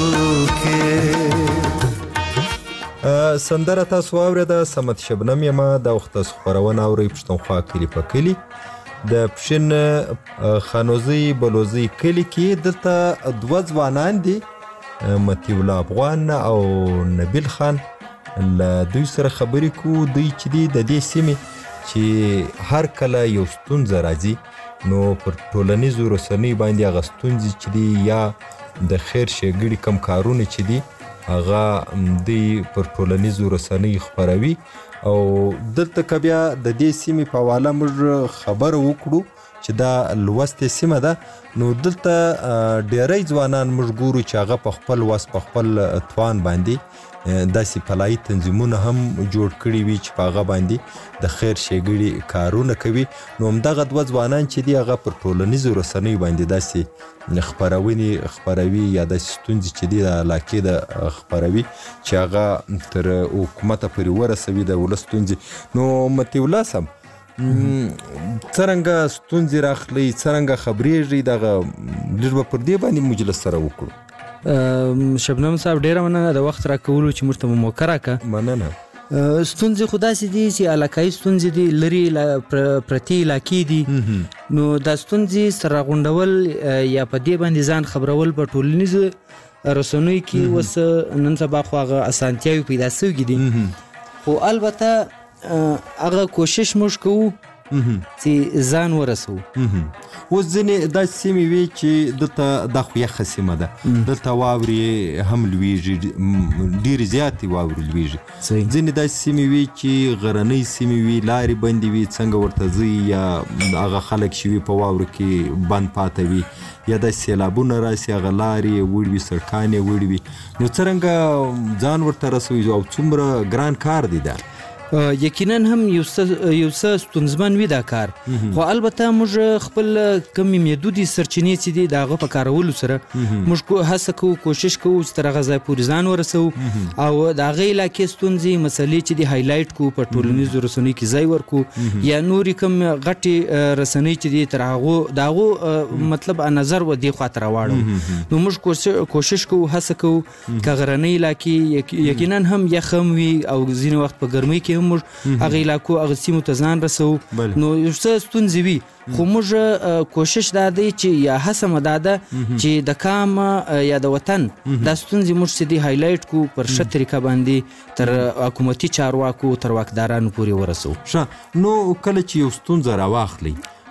[SPEAKER 8] کې
[SPEAKER 2] سندره تاسو واورېده سمت شبنم یمه د وخت تاسو خپرونه اورئ پښتونخوا کلي په کلي د پښین خانوزي بلوزي کلي کې دلته دوه ځوانان دي متي الله افغان او نبیل خان له دوی سره خبرې کوو دوی چې دي د دې سیمې چې هر کله یو ستونزه راځي نو پر ټولنیزو رسنیو باندې هغه ستونزې چې دي یا د خیر ښېګړې کم کارونه چې دي هغه دوی پر ټولنیزو رسنیو خپروي او دلته که بیا د دې سیمې په حواله موږ خبره وکړو چې دا لوستې سیمه ده نو دلته ډېری ځوانان موږ ګورو چې هغه په خپل وس په خپل توان باندې داسې پلایي تنظیمونه هم جوړ کړي وي چې په هغه باندې د خیر ښېګړې کارونه کوي نو همدغه دوه ځوانان چې دي هغه پر ټولنیزو رسنیو باندې داسې خپرونې خپروي یا داسې ستونزې چې دي د علاقې د خپروي چې هغه تر حکومته پورې ورسوي د ولس ستونزې نو متي الله صاحب څرنګه ستونزې راخلئ څرنګه خبرېږئ دغه لږ به پر دې باندې مجلس سره وکړو
[SPEAKER 9] شبنم صاحب ډېره مننه د وخت راکولو چې موږ ته مو موقع راکړه
[SPEAKER 2] مننه
[SPEAKER 9] ستونزې خو داسې دي چې علاقایي ستونزې دي لرې پرتې علاقې دي نو دا ستونزې سره راغونډول یا په دې باندې ځان خبرول په ټولنیزو رسنیو کې اوس نن سبا خو هغه اسانتیاوې پیدا سوي دي خو البته هغه کوشش موږ کوو چې ځان ورسو
[SPEAKER 2] اوس ځینې داسې سیمې وي چې دلته دا خو یخه سیمه ده دلته واورې هم لویږي ډېرې زیاتې واورې لویږي ځینې داسې سیمې وي چې غرنۍ سیمې وي لارې بندې وي څنګه ورته ځئ یا هغه خلک چې وي په واورو کې بند پاته وي یا داسې سیلابونه راسي هغه لارې وړي وي سړکان یې وړي وي نو څرنګه ځان ورته رسوي او څومره ګران کار دی دا
[SPEAKER 9] یقینا هم یو څه ستونزمن وي دا کار خو البته موږ خپل کمې محدودې سرچینې چې دي د هغه په کارولو سره موږ هڅه کوو کوشش کوو چې تر هغه ځای پورې ځان ورسوو او د هغې علاقې ستونزې مسلې چې دي هایلایټ کړو په ټولنیزو رسنیو کې ځای ورکړو یا نورې کوم غټې رسنۍ چې دي تر هغو د هغو مطلب نظر و دې خواته راواړو نو موږ کوشش کوو هڅه کوو که غرنۍ علاقې یقینا هم یخ هم وي او ځینې وخت په ګرمۍ کې هم موږ هغه علاقو هغه سیمو ته ځان رسوو نو یو څه ستونزې وي خو موږ کوشش دا دی چې یا هڅه مو دا ده چې د کام یا د وطن دا ستونزې موږ چې دي هایلایټ کړو پر ښه طریقه باندې تر حکومتي چارواکو تر واکدارانو پورې ورسوو
[SPEAKER 2] ښه نو کله چې یو ستونزه راواخلئ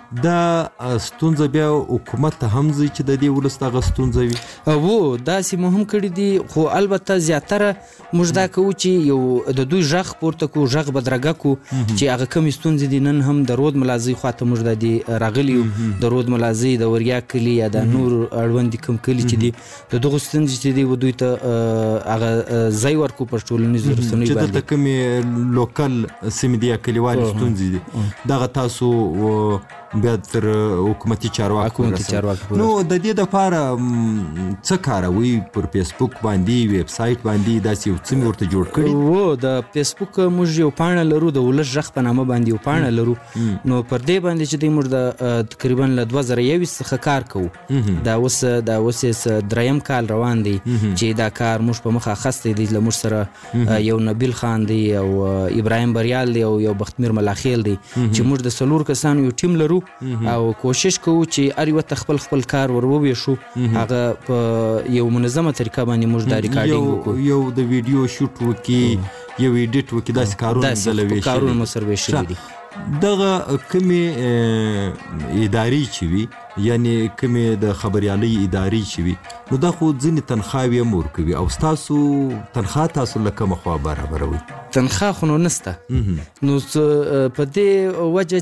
[SPEAKER 2] دا ستونزه بیا حکومت ته هم ځي چې د دې ولس دغه ستونزه وي؟
[SPEAKER 9] و داسې مو هم کړي دي، خو البته زیاتره موږ دا کوو چې یو د دوی غږ پورته کړو، غږ بدرګه کړو چې هغه کومې ستونزې دي. نن هم د رود ملازۍ خواته موږ د دې راغلي یو، د رود ملازۍ د وریا کلي یا د نور اړوندې کوم کلي چې دي د دغو ستونزې چې دي و دوی ته هغه ځای ورکړو په ټولنیزو رسنیو
[SPEAKER 2] چې
[SPEAKER 9] باندې.
[SPEAKER 2] دلته کومې لوکل سیمې دي یا کلیوالې ستونزې دي دغه تاسو بیا تر حکومتي چارواکو ورسوئ. نو د دې دپاره څه کاروئ؟ پر فیسبوک باندې، ویب سایټ باندې داسې یو څه مې ورته جوړ کړي؟
[SPEAKER 9] و د فیسبوک موږ یو پاڼه لرو، د ولس غږ په نامه باندې یو پاڼه لرو. نو پر دې باندې چې دی موږ د تقریبا له دوه زره یویشت څخه کار کوو. دا اوس دا اوس دریم کال روان دی چې دا کار موږ په مخه اخیستی دی. له موږ سره یو نبیل خان دی او ابراهیم بریال دی او یو بختمیر ملاخیل دی چې موږ د څلور کسانو یو ټیم لرو او کوشش کوو چې هر یو ته خپل خپل کار ور وویشو، هغه په یو منظمه طریقه باندې موږ دا ریکارډینګ وکړو،
[SPEAKER 2] یو د ویډیو شوټ وکړي، یو ایډیټ وکړي، داسې کارونه دله ویشي
[SPEAKER 9] کارونه مو سره ویشلي دي.
[SPEAKER 2] دغه کومې ادارې چې وي، یعنی کومې د خبریالۍ ادارې چې وي، نو دا خو ځینې تنخواوې هم ورکوي او ستاسو تنخوا تاسو له کومه خوا برابروئ؟
[SPEAKER 9] تنخوا خو نو نسته. نو په دې وجه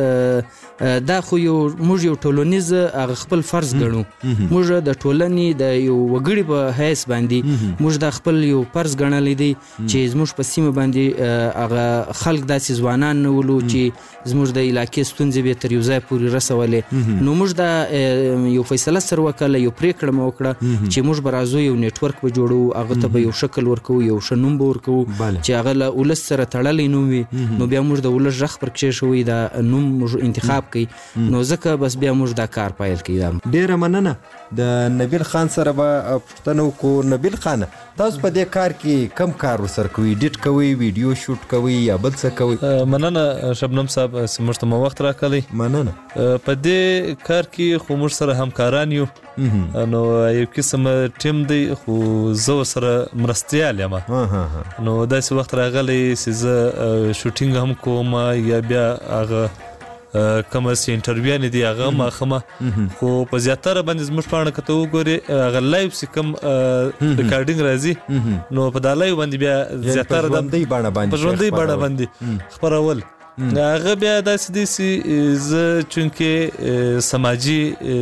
[SPEAKER 9] چې دا خو یو موږ یو ټولنیز هغه خپل فرض ګڼو. موږ د ټولنې د یو وګړي په حیث باندې موږ دا خپل یو فرض ګڼلی دی چې زموږ په سیمه باندې هغه خلک داسې ځوانان نه ولو چې زموږ د علاقې ستونزې به تر یو ځای پورې رسولې. نو موږ دا یو فیصله سره وکړله، یو پرېکړه مو وکړه چې موږ به راځو یو نیټورک به جوړو، هغه ته به یو شکل ورکوو، یو ښه نوم به ورکوو چې هغه له ولس سره تړلی نوم وي. نو بیا موږ د ولس غږ پر کښېښوئ، دا نوم موږ انتخاب کوي. نو ځکه بس بیا موږ دا کار پیل کوي.
[SPEAKER 2] ډېره مننه. د نبیل خان سره به پوښتنه وکړو. نبیل خانه، تاسو په دې کار کې کم کار ورسره کوئ؟ ایډیټ کوئ، ویډیو شوټ کوئ یا بل څه کوئ؟
[SPEAKER 10] مننه شبنم صاحب چې موږ ته مو وخت راکړی.
[SPEAKER 2] مننه.
[SPEAKER 10] په دې کار کې خو موږ سره همکاران یو، نو یو قسم ټیم دی، خو زه ورسره مرستیال یم. نو داسې وخت راغلی چې زه شوټینګ هم کوم یا بیا هغه کومه چې انټرویوانې دي هغه هم اخمه. خو په زیاتره باندې زموږ پاڼه که ته وګورې هغه لایو چې کوم ریکارډینګ راځي نو په دا لایو باندې بیا زیاتره په ژوندۍ بڼه باندې خپرول. هغه بیا داسې دی چې زه چونکې سماجي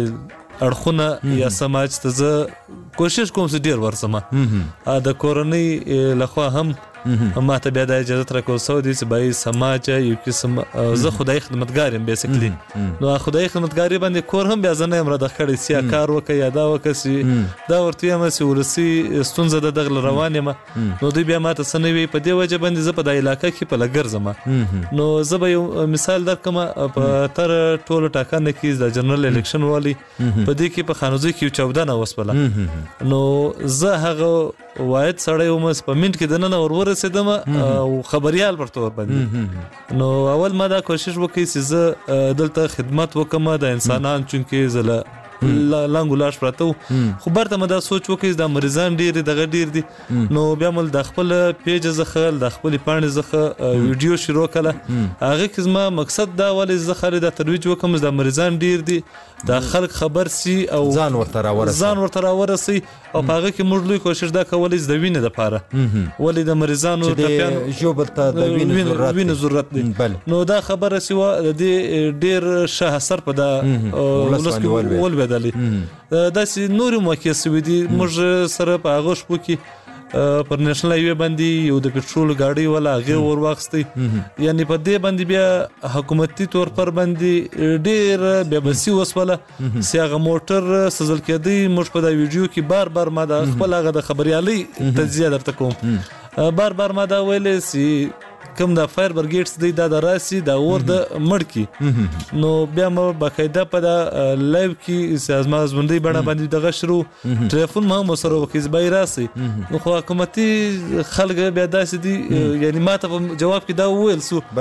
[SPEAKER 10] اړخونه یا سماج ته زه کوشش کوم چې ډېر ورسمه. د کورنۍ لخوا هم ما ته بیا د اجازت راکول سوی دی چې باید سماج یو قسم زه خدای خدمتګار یم بیسیکلی. نو خدای خدمتګاري باندې کور هم بیا زه نه یم راده کړی چې یا کار وکړه یا دا وکړه چې دا ورته یم چې ولسي ستونزه د دغه روان یم. نو دوی بیا ما ته څه نه وي، په دې وجه باندې زه په دا علاقه کې پله ګرځم. نو زه به یو مثال درکړم. په تر ټولو ټاکنه کې د جنرال الیکشن والی په دې کې په خانوزۍ کې یو چاودنه وسپله. نو زه هغه واحد سړی وم چې په منټ کې دننه ور ورسېدم او خبریال پر طور باندې. نو اول ما دا کوشش وکړی چې زه دلته خدمت وکړم د انسانان، چونکې زه له لنګو لاش پراته وو. خو برته مې دا سوچ وکړی دا مریضان ډېر دي، دغه ډېر دي. نو بیا مې د خپل پیج څخه د خپلې پاڼې څخه ویډیو شروع کړه. هغې کې زما مقصد دا ولې زه خالي دا ترویج وکړم چې دا مریضان ډېر دي، دا خلک خبر سي او
[SPEAKER 2] ځان ورته راورسي
[SPEAKER 10] ځان ورته راورسي. او په هغه کې موږ لوی کوشش دا کولی چې د وینې دپاره ولې د مریضانو
[SPEAKER 2] چې ژوبل ته د
[SPEAKER 10] وینې ضرورت دی. نو دا خبره چې وه د دې ډېر ښه اثر په دا ولس کې ولوېدلی. داسې نورې موقعې سوي دي. موږ سره په هغه شپو کې پر نېشنل هایوې باندې یو د پټرول ګاډۍ والا هغې ور واخیستی. یعنې په دې باندې بیا حکومتي طور پر باندې ډېر بیا بسي وسوله چې هغه موټر سوځل کېدی. موږ په دا ویډیو کې بار بار ما د خپل هغه د خبریالۍ تجزیه درته کوم. بار بار ما دا ویلی چې کوم د فایر برګیډز دی دا د راسي دا اور د مړ کی. نو بیا مې باقاعده په دا لایو کې چې زما ژوندۍ بڼه باندې دغه شروع ټلیفون ما هم ورسره وکړي چې باید راسئ. نو خو حکومتي خلک بیا داسې دي، یعنې ما ته په جواب کې دا وویل سو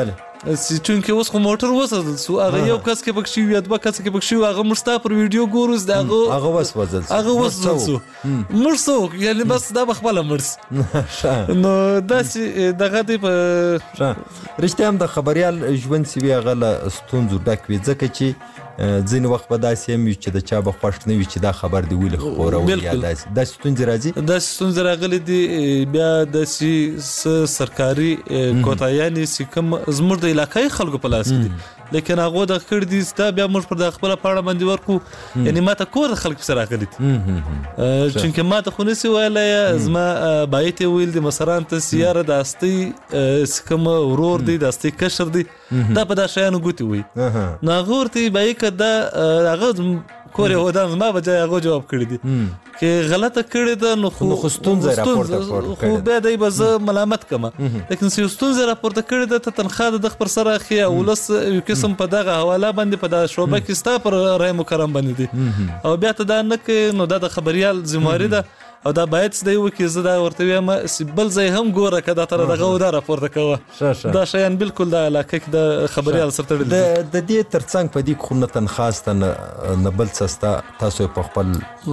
[SPEAKER 10] چې چونکې اوس خو موټر وسوځل سو هغه یو کس کې پکې شي یا دوه کس کې پکې شي هغه مستا پر ویډیو ګورو دا هغه
[SPEAKER 2] هغه وسوځل
[SPEAKER 10] هغه وسوځل سو مرسو یعنی بس دا بخبل مرس نو دا چې دغه دی په
[SPEAKER 2] رښتیا هم د خبريال ژوند سی وی غل ستونزو ډک وي ځکه چې ځین وخت په داسې هم چې د چا به خوښ نه وي چې دا خبر دی ویل خوره وي یا داسې د ستونزې راځي
[SPEAKER 10] د ستونزې راغلي دي بیا د سی سرکاري کوتاهیانې چې کوم زموږ د علاقې خلکو په لاس کې دي لیکن هغه د کړ دي ستا بیا موږ پر د خپل پاړه باندې ورکو یعنی ماته کور خلک سره راغلي دي چې ماته خو نسی ویلای زما بایته ویل دي مثلا ته سیاره د استي کوم ورور دی د استي کشر دی دا په دا شیانو ګوتی وي نو غورتي بای کدا هغه کور یو د ما بجای هغه جواب کړی دي کې غلطه کړی ده نو خو
[SPEAKER 2] خستونزه راپورته
[SPEAKER 10] کړی خو به دای بز ملامت کما لیکن سی خستونزه راپورته کړی ده ته تنخواه د خبر سره خي اولس یو قسم په دغه حواله باندې په دا شوبه کې ستا پر رای مکرم باندې دي او بیا ته دا نه کې نو دا د خبريال ذمہواری ده او دا باید د یو کې زدا ورته وایم بل ځای هم ګوره کدا تر دغه و دا راپورته کوه دا شیان بالکل د علاقه کې د خبريال سره تړل
[SPEAKER 2] د د دې ترڅنګ په دې خو نه تنخواست نه بل سستا تاسو په خپل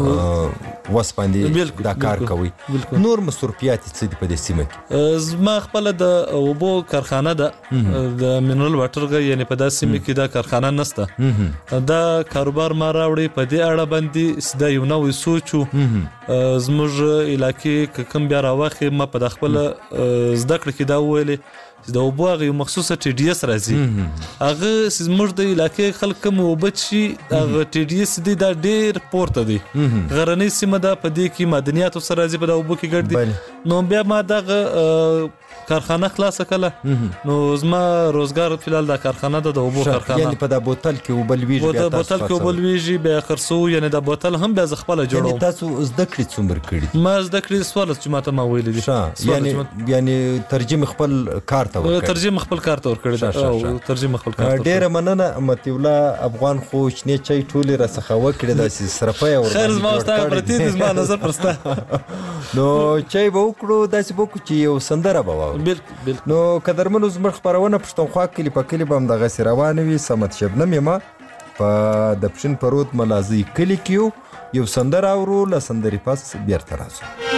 [SPEAKER 2] وس باندې دا کار کوي نور مصرفيات څه دي په دې سیمه کې
[SPEAKER 10] زما خپل د اوبو کارخانه ده د منرال واټر غ یعنی په داسې سیمه کې دا کارخانه نشته دا کاروبار ما راوړي په دې اړه باندې سدا یو نو سوچو زموږ علاقې کوم بیا راوخه ما په خپل زده کړ کې دا ویلې چې د اوبو غو مخصوصه ټي ډي اس راځي هغه زموږ د علاقې خلک کوم وبچي هغه ټي ډي اس دی دا ډېر پورته دی غرنۍ سیمه ده په دې کې معدنیات سره راځي په د اوبو کې ګرځي نو بیا ما دغه کارخانه خلاص کړه نو زما روزګار فلال دا کارخانه ده د اوبو کارخانه
[SPEAKER 2] یعنی په د بوتل کې وبل ویږي
[SPEAKER 10] بیا تاسو بوتل کې وبل ویږي بیا خرڅو یعنی د بوتل هم بیا خپل جوړو
[SPEAKER 2] یعنی تاسو زده کړی څومره کړی
[SPEAKER 10] ما زده کړی سوال چې ماته ما ویل دي
[SPEAKER 2] یعنی یعنی ترجمه خپل کار ته ورکړی
[SPEAKER 10] ترجمه خپل کار ته ورکړی او ترجمه خپل کار
[SPEAKER 2] ډیره مننه متي الله افغان خو شنه چای ټوله را څخه وکړه د صرفه اور
[SPEAKER 10] خیر ما واستای پرتی د زما نظر پرستا
[SPEAKER 2] نو چای به وکړو داسې بوکو چې یو سندره به وو
[SPEAKER 10] بالکل بالکل
[SPEAKER 2] نو قدرمنو زمر خبرونه پښتونخوا کلی په کلی بم دغه روانه وي سمت شبنم یما په د پښین پروت ملازي کلی کیو یو سندره اورو ل سندري پاس بیرته راځو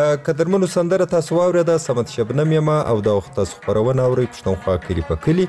[SPEAKER 2] قدرمنو سندره تاسو واورېده سمت شبنم یم او د وخت تاسو خپرونه اورئ پښتونخوا کلي په کلي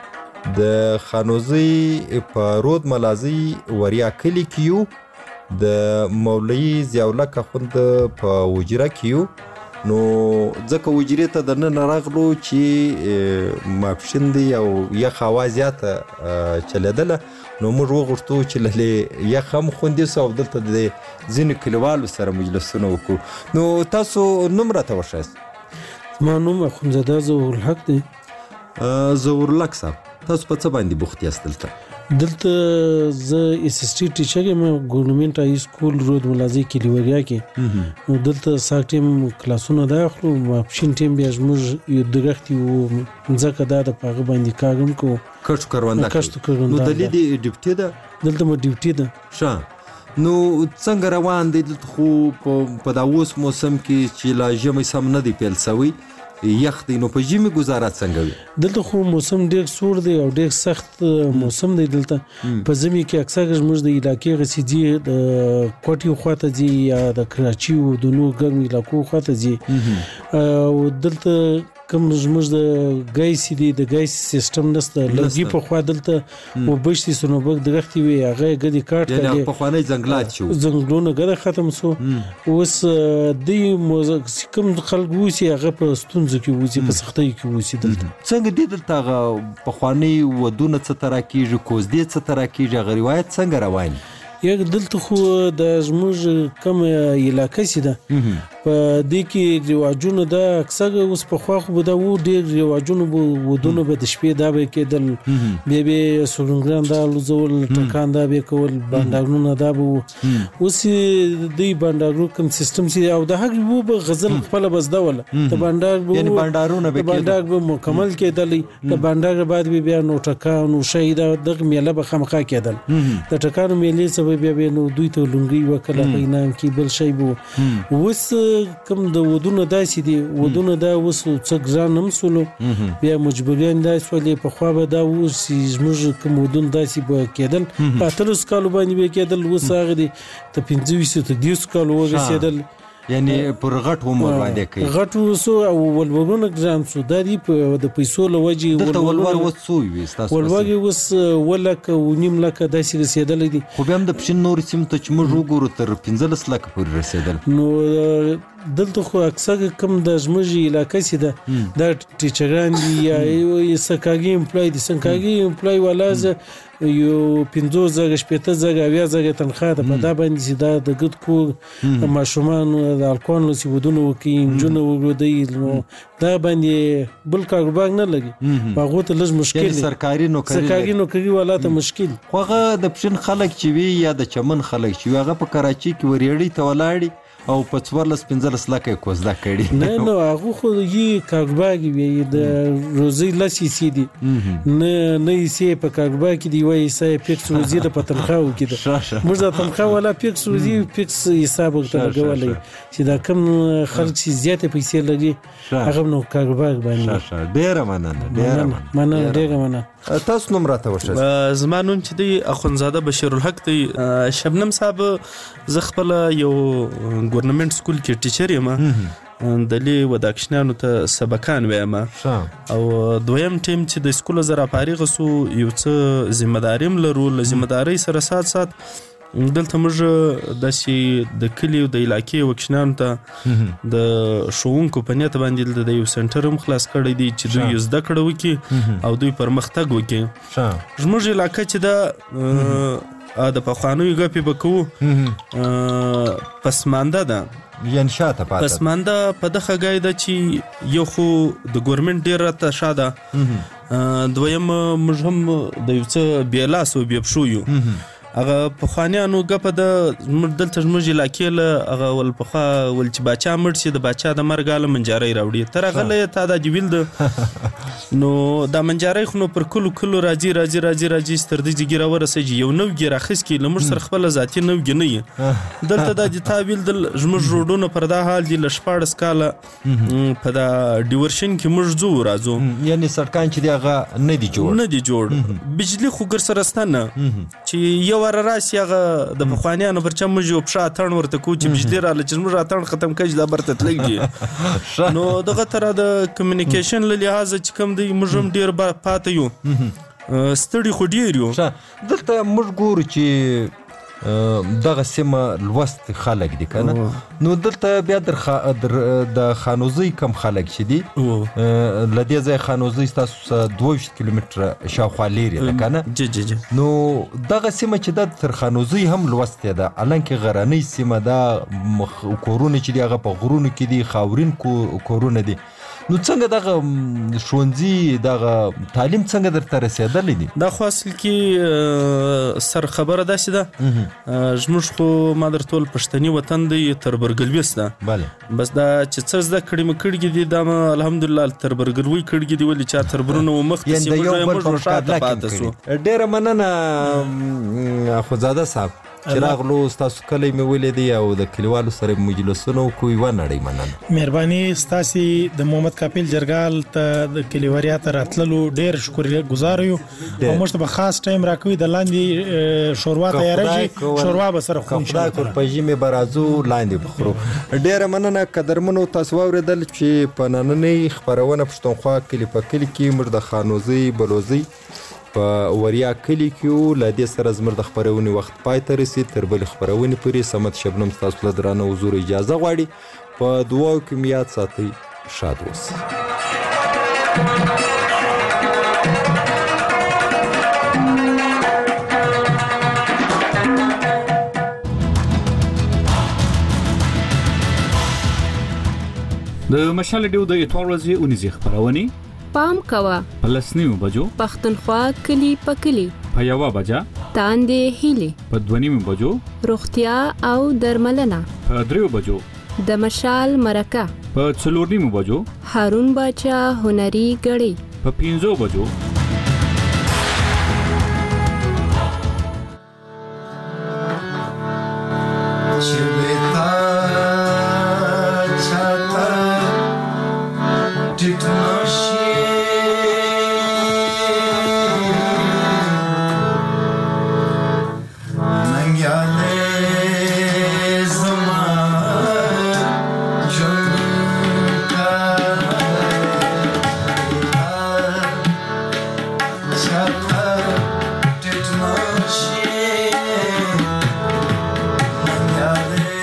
[SPEAKER 2] د خانوزي په رود ملازي وریا کلي کې یو د مولوي ضیاءالله اخوند په وجره کې یو نو ځکه وجرې ته دننه راغلو چې ماپښین دی او یخ هوا زیاته چلېدله نو موږ وغوښتو چې لهلې یخ هم خوندي سو او دلته د ځینو کلیوالو سره مجلسونه وکړو نو تاسو نوم راته وښایاست.
[SPEAKER 7] زما نوم اخندزاده ظهورالحق دی.
[SPEAKER 2] ظهورالحق صاحب تاسو په څه باندې بوخت یاست دلته؟
[SPEAKER 7] دلته زه اس اس ټي ټیچر یم ګورنمنت هاي سکول رود ملازي کلي وریا کې نو دلته ساک ټیم کلاسونه دا اخلو ماپښین ټیم بیا زموږ یو درختي وو ځکه دا د پاغه باندې کارم کو
[SPEAKER 2] کښت کرونده
[SPEAKER 7] کښت کرونده
[SPEAKER 2] نو دلې دی ډیپټي ده
[SPEAKER 7] دلته مو ډیپټي ده
[SPEAKER 2] ښه نو څنګه روان دی دلته خو په دا اوس موسم کې چې لا ژمی سم نه دی پیل سوی یخ دی نو په ژمي ګزاره څنګه وي؟
[SPEAKER 7] دلته خو موسم ډېر سوړ دی او ډېر سخت موسم دی دلته په ژمي کې اکثر زموږ د علاقې غسیدي د کوټي خواته ځي یا د کراچي او د نور ګرم علاقو خواته ځي او دلته کوم زموږ د ګیس دی د ګیس سیستم نشته لږی په خوا دلته وبشتي سنوبک درختي وي هغه غدي کاټ
[SPEAKER 2] کړي یعنی په خوانې ځنګلات شو
[SPEAKER 7] ځنګلونه غره ختم سو اوس د کوم خلک وسی هغه په ستونزو کې وسی په سختۍ کې وسی دلته
[SPEAKER 2] څنګه دی دلته په خوانې ودونه څه تر کېږي کوز دې څه تر کېږي غ روایت څنګه روان
[SPEAKER 7] یک دلته خو د زموږ کوم علاقه سي ده په دې کې رواجونه دا اکثر اوس په خوا خو دا و ډېر رواجونه ودونه به د شپې دا به کېدل بیا به سورنګران دا لوزول ټکان دا به کول بانډارونه دا به اوس د بانډارو کوم سیستم سي او د هغه وو به غزل خپل بس دا ولا د بانډار به
[SPEAKER 2] یعنی بانډارونه به
[SPEAKER 7] بانډار به مکمل کېدل د بانډار بعد به بیا نو ټکان او شهید د میله به خامخا کېدل د ټکان میلې سبب بیا به نو دوی ته لونګي وکړه په انعام کې بل شی بو اوس کوم د ودونه داسې دي ودونه دا اوس څه ګران هم سولو بیا مجبوریان دا سولې په خوا به دا اوس زموږ کوم ودونه داسې به کېدل په اتلس کالو باندې به کېدل اوس هغه دي ته پنځه ویشت ته دیوس کالو ورسېدل
[SPEAKER 2] یعنی پر غټ عمر باندې کوي
[SPEAKER 7] غټ وسو او ولورونه ګران سو د دې په د پیسو لوجي
[SPEAKER 2] ولور وسو وي تاسو
[SPEAKER 7] ولوري وس ولک او نیم لک داسې رسیدل دي
[SPEAKER 2] خو به هم د پښین نور سیم ته چې موږ وګورو تر پنځلس لک پورې رسیدل
[SPEAKER 7] نو دلته خو اکثر کم د زموږ علاقې سي ده د ټیچران دي یا سکاګي امپلای دي سکاګي امپلای ولازه یو پنځو زره شپېته زره اویا زره تنخواه ده په دا باندې چې دا د ګډ کور ماشومان د الکون له سیودونو وکي انجونو وګړي نو دا باندې بل کاروبار نه لګي هغه ته لږ مشکل
[SPEAKER 2] دی سرکاري نوکری
[SPEAKER 7] سرکاري نوکری ولاته مشکل
[SPEAKER 2] خو هغه د پښین خلک چې وی یا د چمن خلک چې هغه په کراچي کې وریړی ته ولاړی او په څوارلس پنځلس لکه کوزده کړي
[SPEAKER 7] نه نو هغه خو یې کاروبار وي د روزي لسی سي دي نه نه یې په کاروبار کې دی وای سای فکس روزي د پتنخاو کې ده موږ د تنخواه ولا فکس روزي فکس حساب ورته لګولای چې دا کم خلک چې زیاته پیسې لري هغه نو کاروبار باندې
[SPEAKER 2] ډیره مننه ډیره
[SPEAKER 7] مننه ډیره مننه
[SPEAKER 2] تاسو نوم راته ورشه
[SPEAKER 10] زما نوم چې دی اخندزاده بشیرالحق دی شبنم صاحب زه خپل یو ګورنمنت سکول کې ټیچر یم د لې وداکشنانو ته سبقان وایم او دویم ټیم چې د سکول زرا فارغ سو یو څه ذمہ داریم لرو له ذمہ داری سره سات سات دلته موږ د شي د کلیو د علاقې وکشنانو ته د شوونکو په نیت باندې د یو سنټر هم خلاص کړی دی چې دوی زده کړو وکي او دوی پرمختګ وکي زموږ علاقې چې دا د پخوانیو غپې بکو پسمانده ده
[SPEAKER 2] یان شاته پاته
[SPEAKER 10] پسمانده په دغه غای ده چې یو خو د ګورنمنت ډیر راته شاده دویم موږ هم د یو څه بیلاس او بیبشو یو هغه په خوانیانو غپ د دلته زموږ علاقې له هغه ول په ول چې بچا مړ شي د بچا د مرګاله منجاري راوړي تر هغه ته د جویل د نو د منجاري خو پر کلو کلو راځي راځي راځي راځي ستر د جګیره ورسېږي یو نو ګیره خس کې لمر سر خپل ذاتی نو ګنی دلته د تعویل د زموږ روډونو پر دا حال دی لشپاړس کاله په دا ډیورشن کې موږ زو راځو
[SPEAKER 2] یعنی سرکان چې دغه نه دی جوړ
[SPEAKER 10] نه دی جوړ بجلی خو ګر سره ستنه چې یو
[SPEAKER 11] واره راسي هغه د پخوانیانو پر چا موږ یو پښه اتڼ ورته کوو چې بجلي راله چې زموږ اتڼ ختم کړي دا برته تللی نو دغه تره د کمیونیکیشن له لحاظه چې کوم دی موږ هم ډېر پاتې یو ستړي خو ډېر یو
[SPEAKER 2] دلته موږ ګورو چې دغه سیمه لوست خلک دي که نه نو دلته بیا د خانوزۍ کم خلک چې دي له دې ځای خانوزۍ ستاسو څخه دوه ویشت کیلومتره شاوخوا لیرې ده که نه نو دغه سیمه چې ده تر خانوزۍ هم لوستې ده حالانکې غرنۍ سیمه ده کورونه چې دي هغه په غرونو کې دي خاورین کورونه دي نو څنګه دغه ښوونځي دغه تعلیم څنګه درته رسېدلی دي
[SPEAKER 11] دا خو اصل کې سر خبره داسې ده زموږ خو ما درته ویل پښتني وطن دی تربرګلویس ده بس دا چې څه زده کړي مې کړي دي دا مې الحمدلله تربرګلوي کړي دي ولې چا تربرونه و مخکې سي موږ شاته پاتې سو
[SPEAKER 2] ډېره مننه اخوزاده صاحب چې راغلو ستاسو کلی مې ولیدی او د کلیوالو سره مجلسونه وکړو یوه نړۍ مننه
[SPEAKER 3] مهرباني ستاسې د محمد کاپیل جرګال ته د کلیوالیا ته راتللو ډېر شکرګزار یو او موږ ته به خاص ټایم راکوي د لاندې شوروا تیاره شي شوروا به سره خورو
[SPEAKER 2] خدای کول په ژمي به راځو لاندې به خورو ډېره مننه قدرمنو تاسو واورېدل چې په نننۍ خپرونه پښتونخوا کلي په کلي کې موږ د خانوزۍ بلوزۍ په وریا کلی کې له دې سره زموږ د خپرونې وخت پای ته رسید تر بلې خپرونې پورې صمد شبنم ستاسو له درانه حضور اجازه غواړي په دعاو کې مې یاد ساتئ شاد اوسئ
[SPEAKER 12] د مشال ډیو د اتوار ورځې اونیزې خپرونې
[SPEAKER 13] پام کوه
[SPEAKER 12] په لسنیو بجو
[SPEAKER 13] پښتونخوا کلی په کلی
[SPEAKER 12] په یوه بجه
[SPEAKER 13] تاندې هیلې
[SPEAKER 12] په دوه نیمو بجو
[SPEAKER 13] روغتیا او درملنه
[SPEAKER 12] په دریو بجو
[SPEAKER 13] د مشال مرکه
[SPEAKER 12] په څلور نیمو بجو
[SPEAKER 13] هارون باچا هنري غړي
[SPEAKER 12] په پنځو بجو
[SPEAKER 14] Yeah.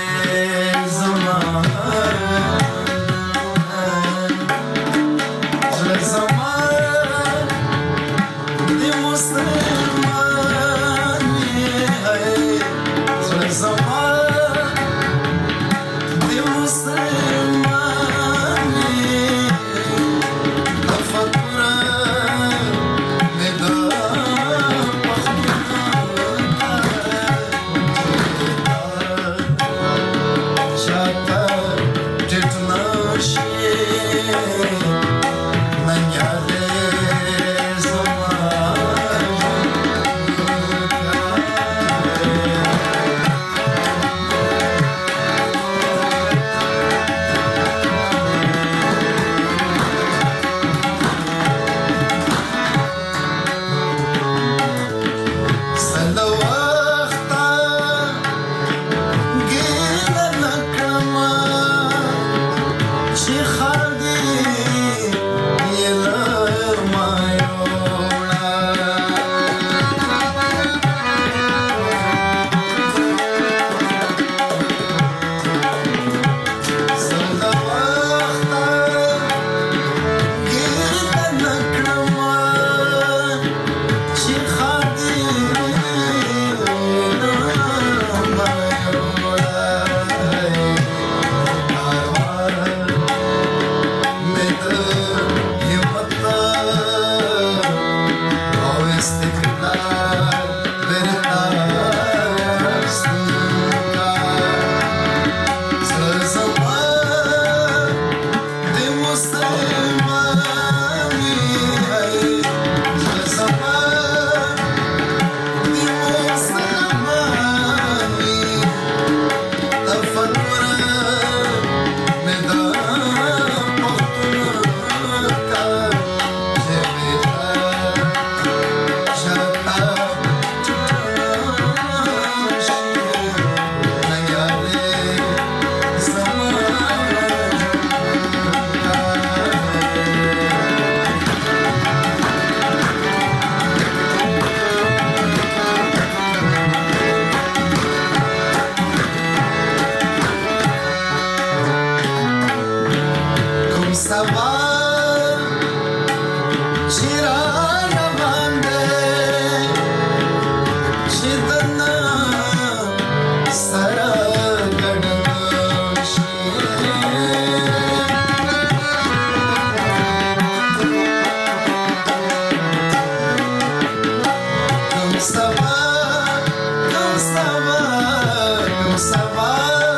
[SPEAKER 8] سبا نن سبا نن سبا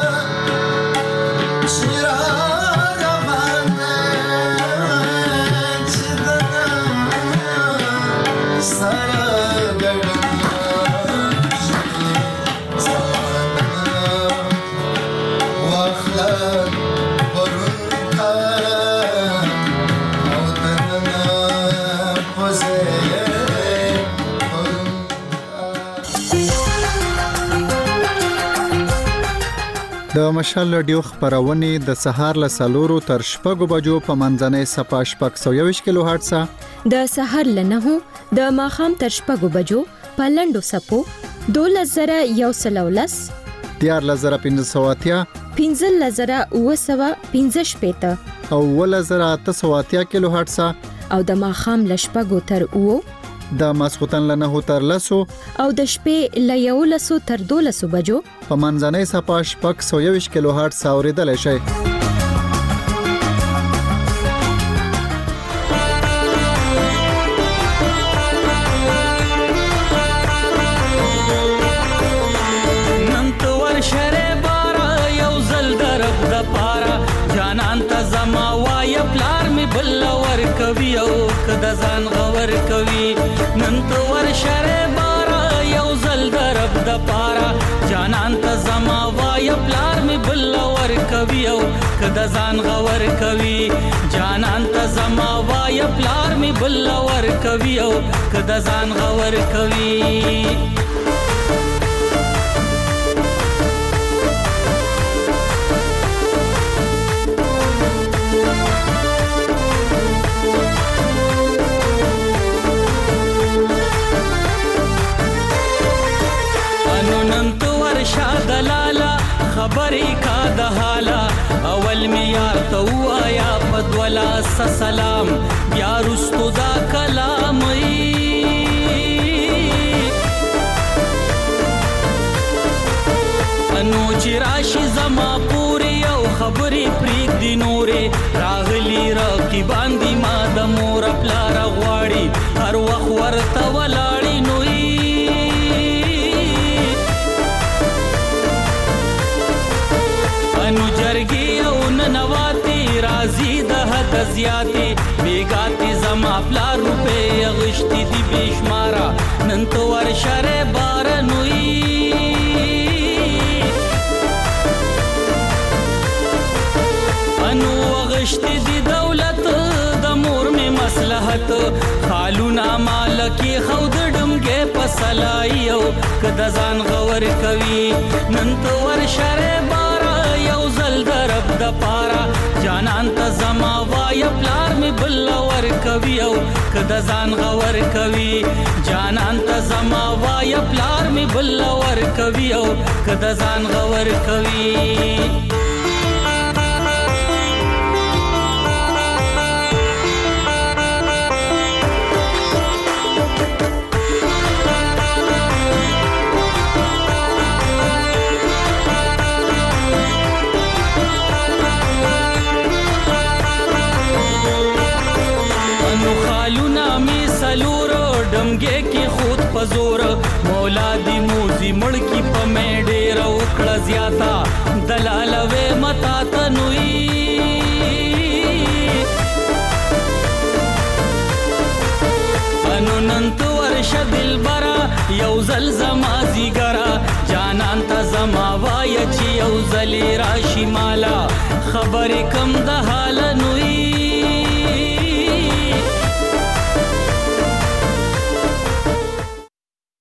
[SPEAKER 8] شیرا روانه چې د سره
[SPEAKER 1] د مشال رادیو خبرونه د سهار له سلورو تر شپږو بجو په منځنۍ صفه شپږ سوه یوویشت کیلو هرټز،
[SPEAKER 14] د سهار له نهو د ماښام تر شپږو بجو په لنډو سپو دولس زره یو سل او لس،
[SPEAKER 1] دیارلس زره پنځه سوه اتیا،
[SPEAKER 14] پنځلس زره اووه سوه پنځه شپېته
[SPEAKER 1] او اوولس زره اته سوه اتیا کیلو هرټز،
[SPEAKER 14] او د ماښام له شپږو تر اوو،
[SPEAKER 1] د ماسخوتن له نهو تر لسو
[SPEAKER 14] او د شپې له یولسو تر دولسو بجو
[SPEAKER 1] په منځنۍ صفه شپږ سوه یوویشت کیلو هرټز اورېدلی شئ.
[SPEAKER 4] نن ته ورشره باره یو ځل د رب د پاره جانان ته زما وایه پلار مې بل ورکوي او که د ځان غور کوي. نن ته ورشره باره یو ځل د رب د پاره جانان ته زما وایه پلار مې بل ورکوي او که د ځان غور کوي. جانان ته زما وایه پلار مې بل ورکوي او که د ځان غور کوي. خبرې کا د حالا اول می یار ته وایا پدولا سلام بیا رستو دا کلام انو چې راشي زما پوری او خبرې پریک دی نورې راغلی راکی باندې ما د مور پلار غواړي هر وخت ورته ولاړی نوې انو جرګي او ننواتی رازي د حد زیاتی بیګاتی زما پلار روپے غشتي دی بشمارا نن تو ورشره بار نوئی انو غشتي دی دولت د مور می مصلحت خالونا مالکی خود ډمګه پسلایو کدا ځان غور کوي نن تو ورشره درب د پارا جانان ته زما وای پلار می بل ور کوي او کدا ځان غور کوي جانان ته زما وای پلار می بل ور کوي او کدا ځان غور کوي. پزور مولا دی موزی مړکی په مې ډېر وکړه زیاتا دلال وې متا تنوي انو نن تو ورش دلبرا یو زل زما زیګرا جانان ته زما وای چې یو زل راشي مالا خبر کم د حال نوي